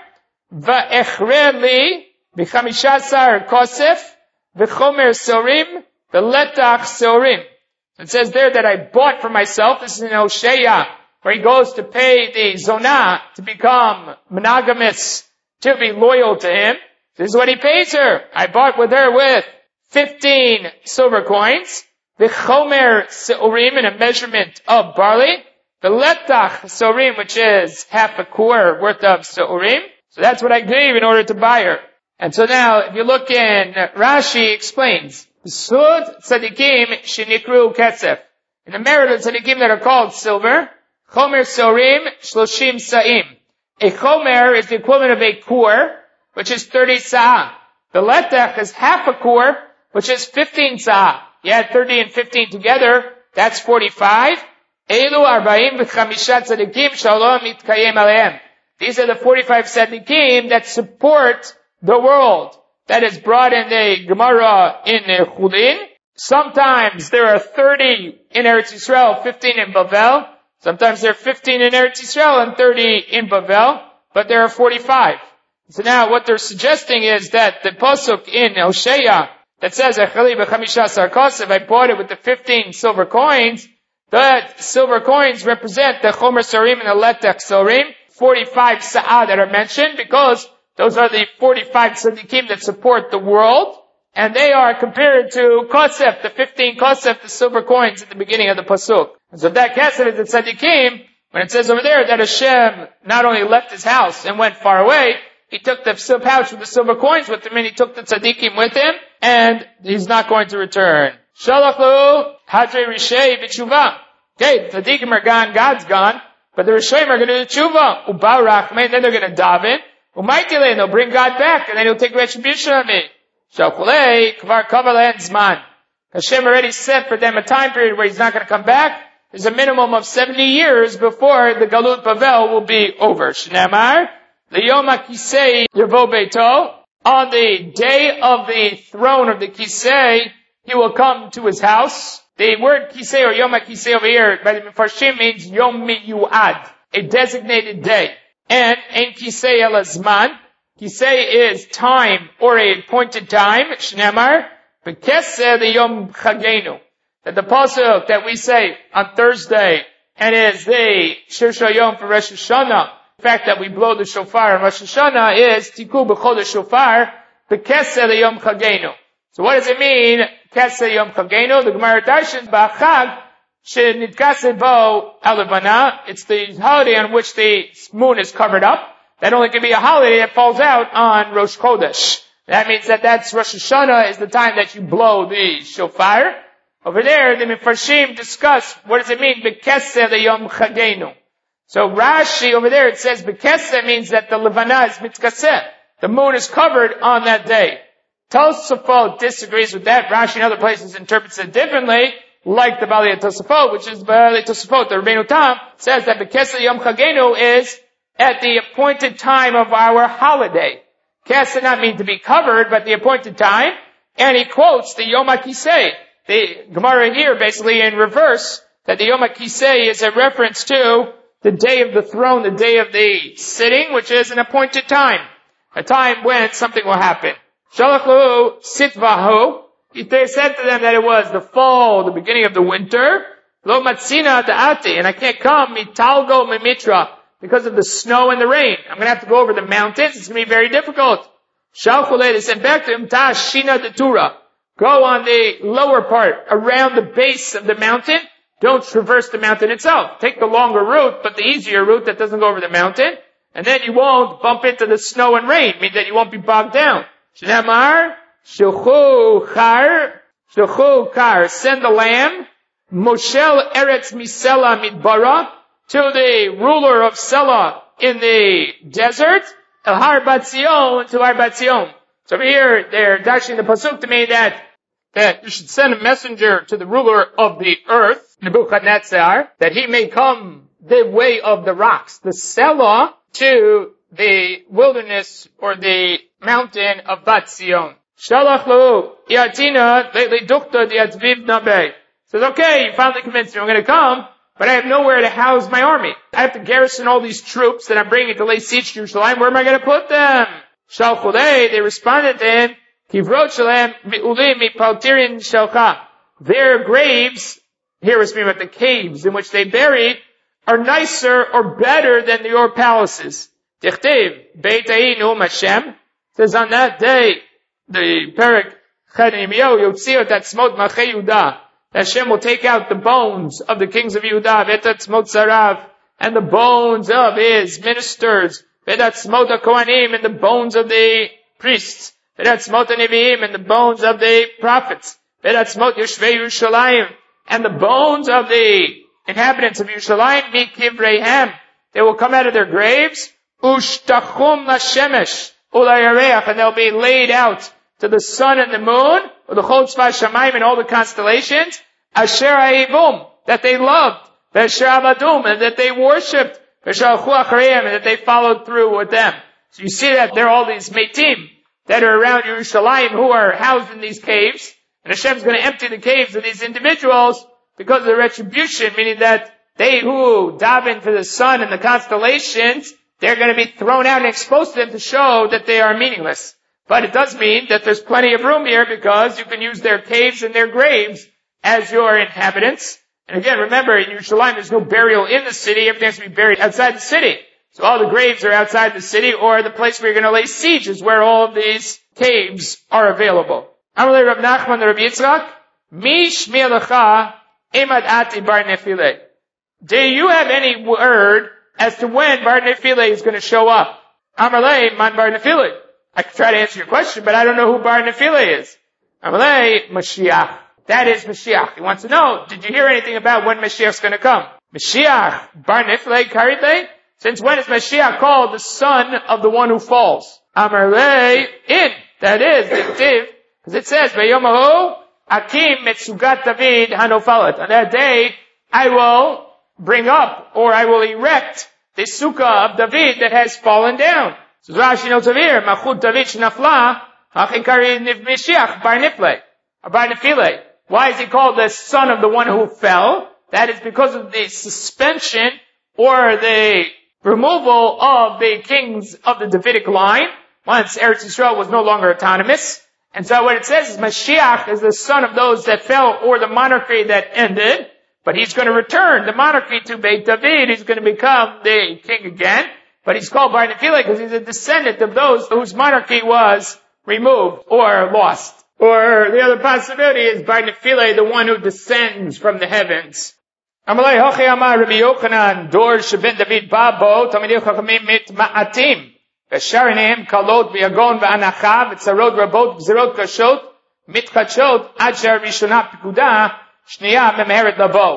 Va'echreli b'chamishasar kosef v'chomer sorim v'letach sorim. It says there that I bought for myself. This is in Hosea, where he goes to pay the zonah to become monogamous, to be loyal to him. This is what he pays her. I bought with her with fifteen silver coins, v'chomer sorim, in a measurement of barley, v'letach sorim, which is half a kur worth of sorim. So that's what I gave in order to buy her. And so now, if you look in, Rashi explains, Sud tzadikim shenikru kesef. In the merit of tzadikim that are called silver, chomer sorim shloshim sa'im. A chomer is the equivalent of a kur, which is thirty sa'ah. The letech is half a kur, which is fifteen sa'ah. You add thirty and fifteen together, that's forty-five. Elu arba'im v'chamisha tzadikim shalom mitkayem alehem. These are the forty-five tzadikim that support the world. That is brought in the Gemara in Chulin. Sometimes there are thirty in Eretz Yisrael, fifteen in Bavel. Sometimes there are fifteen in Eretz Yisrael and thirty in Bavel. But there are forty-five. So now what they're suggesting is that the pasuk in Hosea that says, Echeli b'chamisha sarkosev, I bought it with the fifteen silver coins. The silver coins represent the Chomer Sorim and the Letech Sorim. forty-five sa'ah that are mentioned, because those are the forty-five tzaddikim that support the world, and they are compared to kosef, the fifteen kosef, the silver coins at the beginning of the pasuk. And so that kosef is the tzaddikim. When it says over there that Hashem not only left his house and went far away, he took the pouch with the silver coins with him, and he took the tzaddikim with him, and he's not going to return. Shalachlu hadre rishei b'tshuva. Okay, the tzaddikim are gone, God's gone. But the Rishonim are going to do tshuva. Uba'u rachmei, then they're going to daven. Umaitile, and they'll bring God back, and then he'll take retribution on me. Shalkulei, kvar kaval zman. Hashem already set for them a time period where he's not going to come back. There's a minimum of seventy years before the Galut Bavel will be over. Shnemar, liyom ha-kisei yavo beito. On the day of the throne of the kisei, he will come to his house. The word kisei or yom ha-kisei over here by the Mefarshim means yom miyu'ad, a designated day. And ein kisei el zman. Kisei is time or a appointed time. Shnemar, v'keseh the yom chagenu. That the pasuk that we say on Thursday, and is the Shir Shayom for Rosh Hashanah, the fact that we blow the shofar on Rosh Hashanah is tiku b'chol shofar, v'keseh the yom chagenu. So what does it mean? Keseh Yom Chagenu. The Gemara Darshan Ba'achag she'nitkaseh bo alevana. It's the holiday on which the moon is covered up. That only can be a holiday that falls out on Rosh Chodesh. That means that that's Rosh Hashanah is the time that you blow the shofar. Over there, the Mefarshim discuss what does it mean B'keseh the Yom Chagenu. So Rashi over there, it says Bekeseh means that the Levana is mitkaseh. The moon is covered on that day. Tosafot disagrees with that. Rashi in other places interprets it differently, like the Bali Tosafot, which is Bali Tosafot. The Rabbeinu Tam says that Bekeseh Yom Chagenu is at the appointed time of our holiday. Keseh does not mean to be covered, but the appointed time. And he quotes the Yom HaKisei. The Gemara here basically in reverse, that the Yom HaKisei is a reference to the day of the throne, the day of the sitting, which is an appointed time. A time when something will happen. Shalachlu sitvahu. They said to them that it was the fall, the beginning of the winter. Lo matzina da'ati. And I can't come, mitalgo mimitra, because of the snow and the rain. I'm going to have to go over the mountains. It's going to be very difficult. Shalchule, they sent back to him, ta shina detura. Go on the lower part, around the base of the mountain. Don't traverse the mountain itself. Take the longer route, but the easier route that doesn't go over the mountain. And then you won't bump into the snow and rain, meaning that you won't be bogged down. Shnamar, shuchu char, shuchu kar, send the lamb, moshel eretz misela midbara, to the ruler of Selah in the desert, El Har Batzion, to Har Batzion. So over here, they're dashing the pasuk to me that, that you should send a messenger to the ruler of the earth, Nebuchadnezzar, that he may come the way of the rocks, the Selah, to the wilderness or the mountain of Batzion. Shalach lo yatina lately dukta diatzviv nabe. Says, okay, you finally convinced me I'm going to come, but I have nowhere to house my army. I have to garrison all these troops that I'm bringing to lay siege to Jerusalem. Where am I going to put them? Shalchulei, they responded to him, Kivrot shalem mi'ulim mi'paltirin shalcha. Their graves, here we're speaking about the caves in which they bury, are nicer or better than your palaces. Tichtiv, Beit Ha'inu Hashem, says on that day, the Perek Ched Yirmiyahu Yotziot Atzmot Malchei Yehuda, Hashem will take out the bones of the kings of Yehuda, V'etatzmot Zarav, and the bones of his ministers, V'etatzmot HaKohanim, and the bones of the priests, V'etatzmot HaNevi'im, and the bones of the prophets, V'etatzmot Yoshvei Yerushalayim, and the bones of the inhabitants of Yerushalayim, Mikivreihem, they will come out of their graves, Ushtachum Lashemesh, Ulayareach, and they'll be laid out to the sun and the moon, or the Chol Tzva Shamayim and all the constellations, Asher Ha'ivum, that they loved, V'asher Abadum, and that they worshipped, V'asher Alchu Acharayim, and that they followed through with them. So you see that there are all these Meitim that are around Yerushalayim who are housed in these caves, and Hashem's going to empty the caves of these individuals because of the retribution, meaning that they who daven to the sun and the constellations, they're going to be thrown out and exposed to them to show that they are meaningless. But it does mean that there's plenty of room here because you can use their caves and their graves as your inhabitants. And again, remember, in Yerushalayim, there's no burial in the city. Everything has to be buried outside the city. So all the graves are outside the city, or the place where you're going to lay siege is where all of these caves are available. Amalei Rav Nachman, Rav Yitzchak, Mi Shmi Alecha Emad Ati Bar Nefile. Do you have any word as to when Bar Nefile is going to show up? Amalei Man Bar Nefile. I could try to answer your question, but I don't know who Bar Nefile is. Amalei Mashiach. That is Mashiach. He wants to know, did you hear anything about when Mashiach's going to come? Mashiach Bar Nefile Karile? Since when is Mashiach called the son of the one who falls? Amalei In. That is the because it says, Vayomahu Akim Metsugat David Hanofalat. On that day, I will bring up, or I will erect the sukkah of David that has fallen down. So Rashi notes over here, Machut David Shnafla, Hachikari Mashiach Bar Nifle, or Bar Nefile. Why is he called the son of the one who fell? That is because of the suspension, or the removal of the kings of the Davidic line, once Eretz Yisrael was no longer autonomous. And so what it says is Mashiach is the son of those that fell, or the monarchy that ended, but he's going to return the monarchy to Beit David. He's going to become the king again, but he's called Bar Nefile because he's a descendant of those whose monarchy was removed or lost. Or the other possibility is Bar Nefile, the one who descends from the heavens. Amalei Hochi Amar Rabbi Yochanan Dor Sheben David Babo Talmidei Chachamim Mit Ma'atim V'Sharinim Kalot V'Yagon V'Anacha V'Tzarot Rabot V'Zerot Kashot Mitchachot Ad Shar Rishona Pikuda Shniya Memeret Lavo.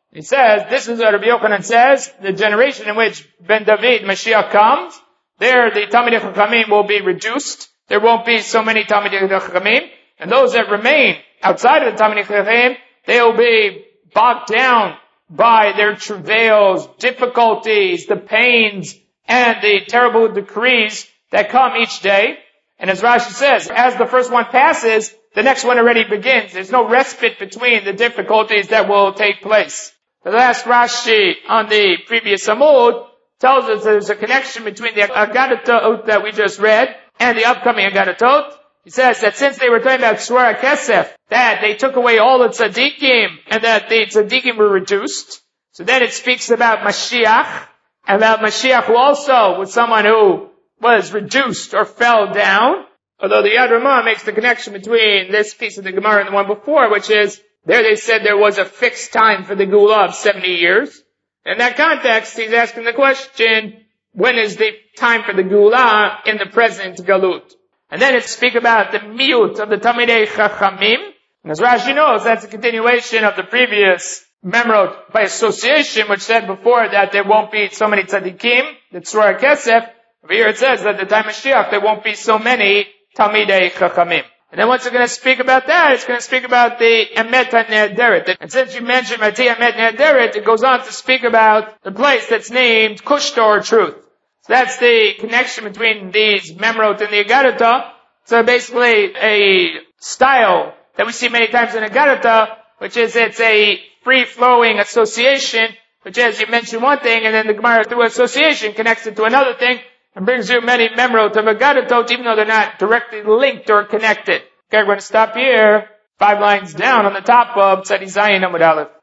He says, this is what Rabbi Yochanan says, the generation in which Ben David, Mashiach comes, there the Talmidei Chachamim will be reduced. There won't be so many Talmidei Chachamim. And those that remain outside of the Talmidei Chachamim, they will be bogged down by their travails, difficulties, the pains, and the terrible decrees that come each day. And as Rashi says, as the first one passes, the next one already begins. There's no respite between the difficulties that will take place. The last Rashi on the previous Amud tells us there's a connection between the Agadatot that we just read and the upcoming Agadatot. He says that since they were talking about Shura Kesef, that they took away all the tzaddikim and that the tzaddikim were reduced. So then it speaks about Mashiach, and about Mashiach who also was someone who was reduced or fell down. Although the Yad Ramah makes the connection between this piece of the Gemara and the one before, which is, there they said there was a fixed time for the Geulah of seventy years. In that context, he's asking the question, when is the time for the Geulah in the present Galut? And then it speaks about the miut of the Talmidei Chachamim. And as Rashi knows, that's a continuation of the previous memorot by association, which said before that there won't be so many tzaddikim, the Tzura Kesef. Over here it says that at the time of Mashiach there won't be so many Talmidei Chachamim. And then once it's going to speak about that, it's going to speak about the Emet HaNehederet. And since you mentioned Mati Emet HaNehederet, it goes on to speak about the place that's named Kushta, or Truth. So that's the connection between these memorot and the Agadata. So basically a style that we see many times in Agadata, which is it's a free-flowing association, which is you mention one thing and then the Gemara through association connects it to another thing and brings you many memorot of Agadatot, even though they're not directly linked or connected. Okay, we're going to stop here. Five lines down on the top of Tzadi Zayin Amud Aleph.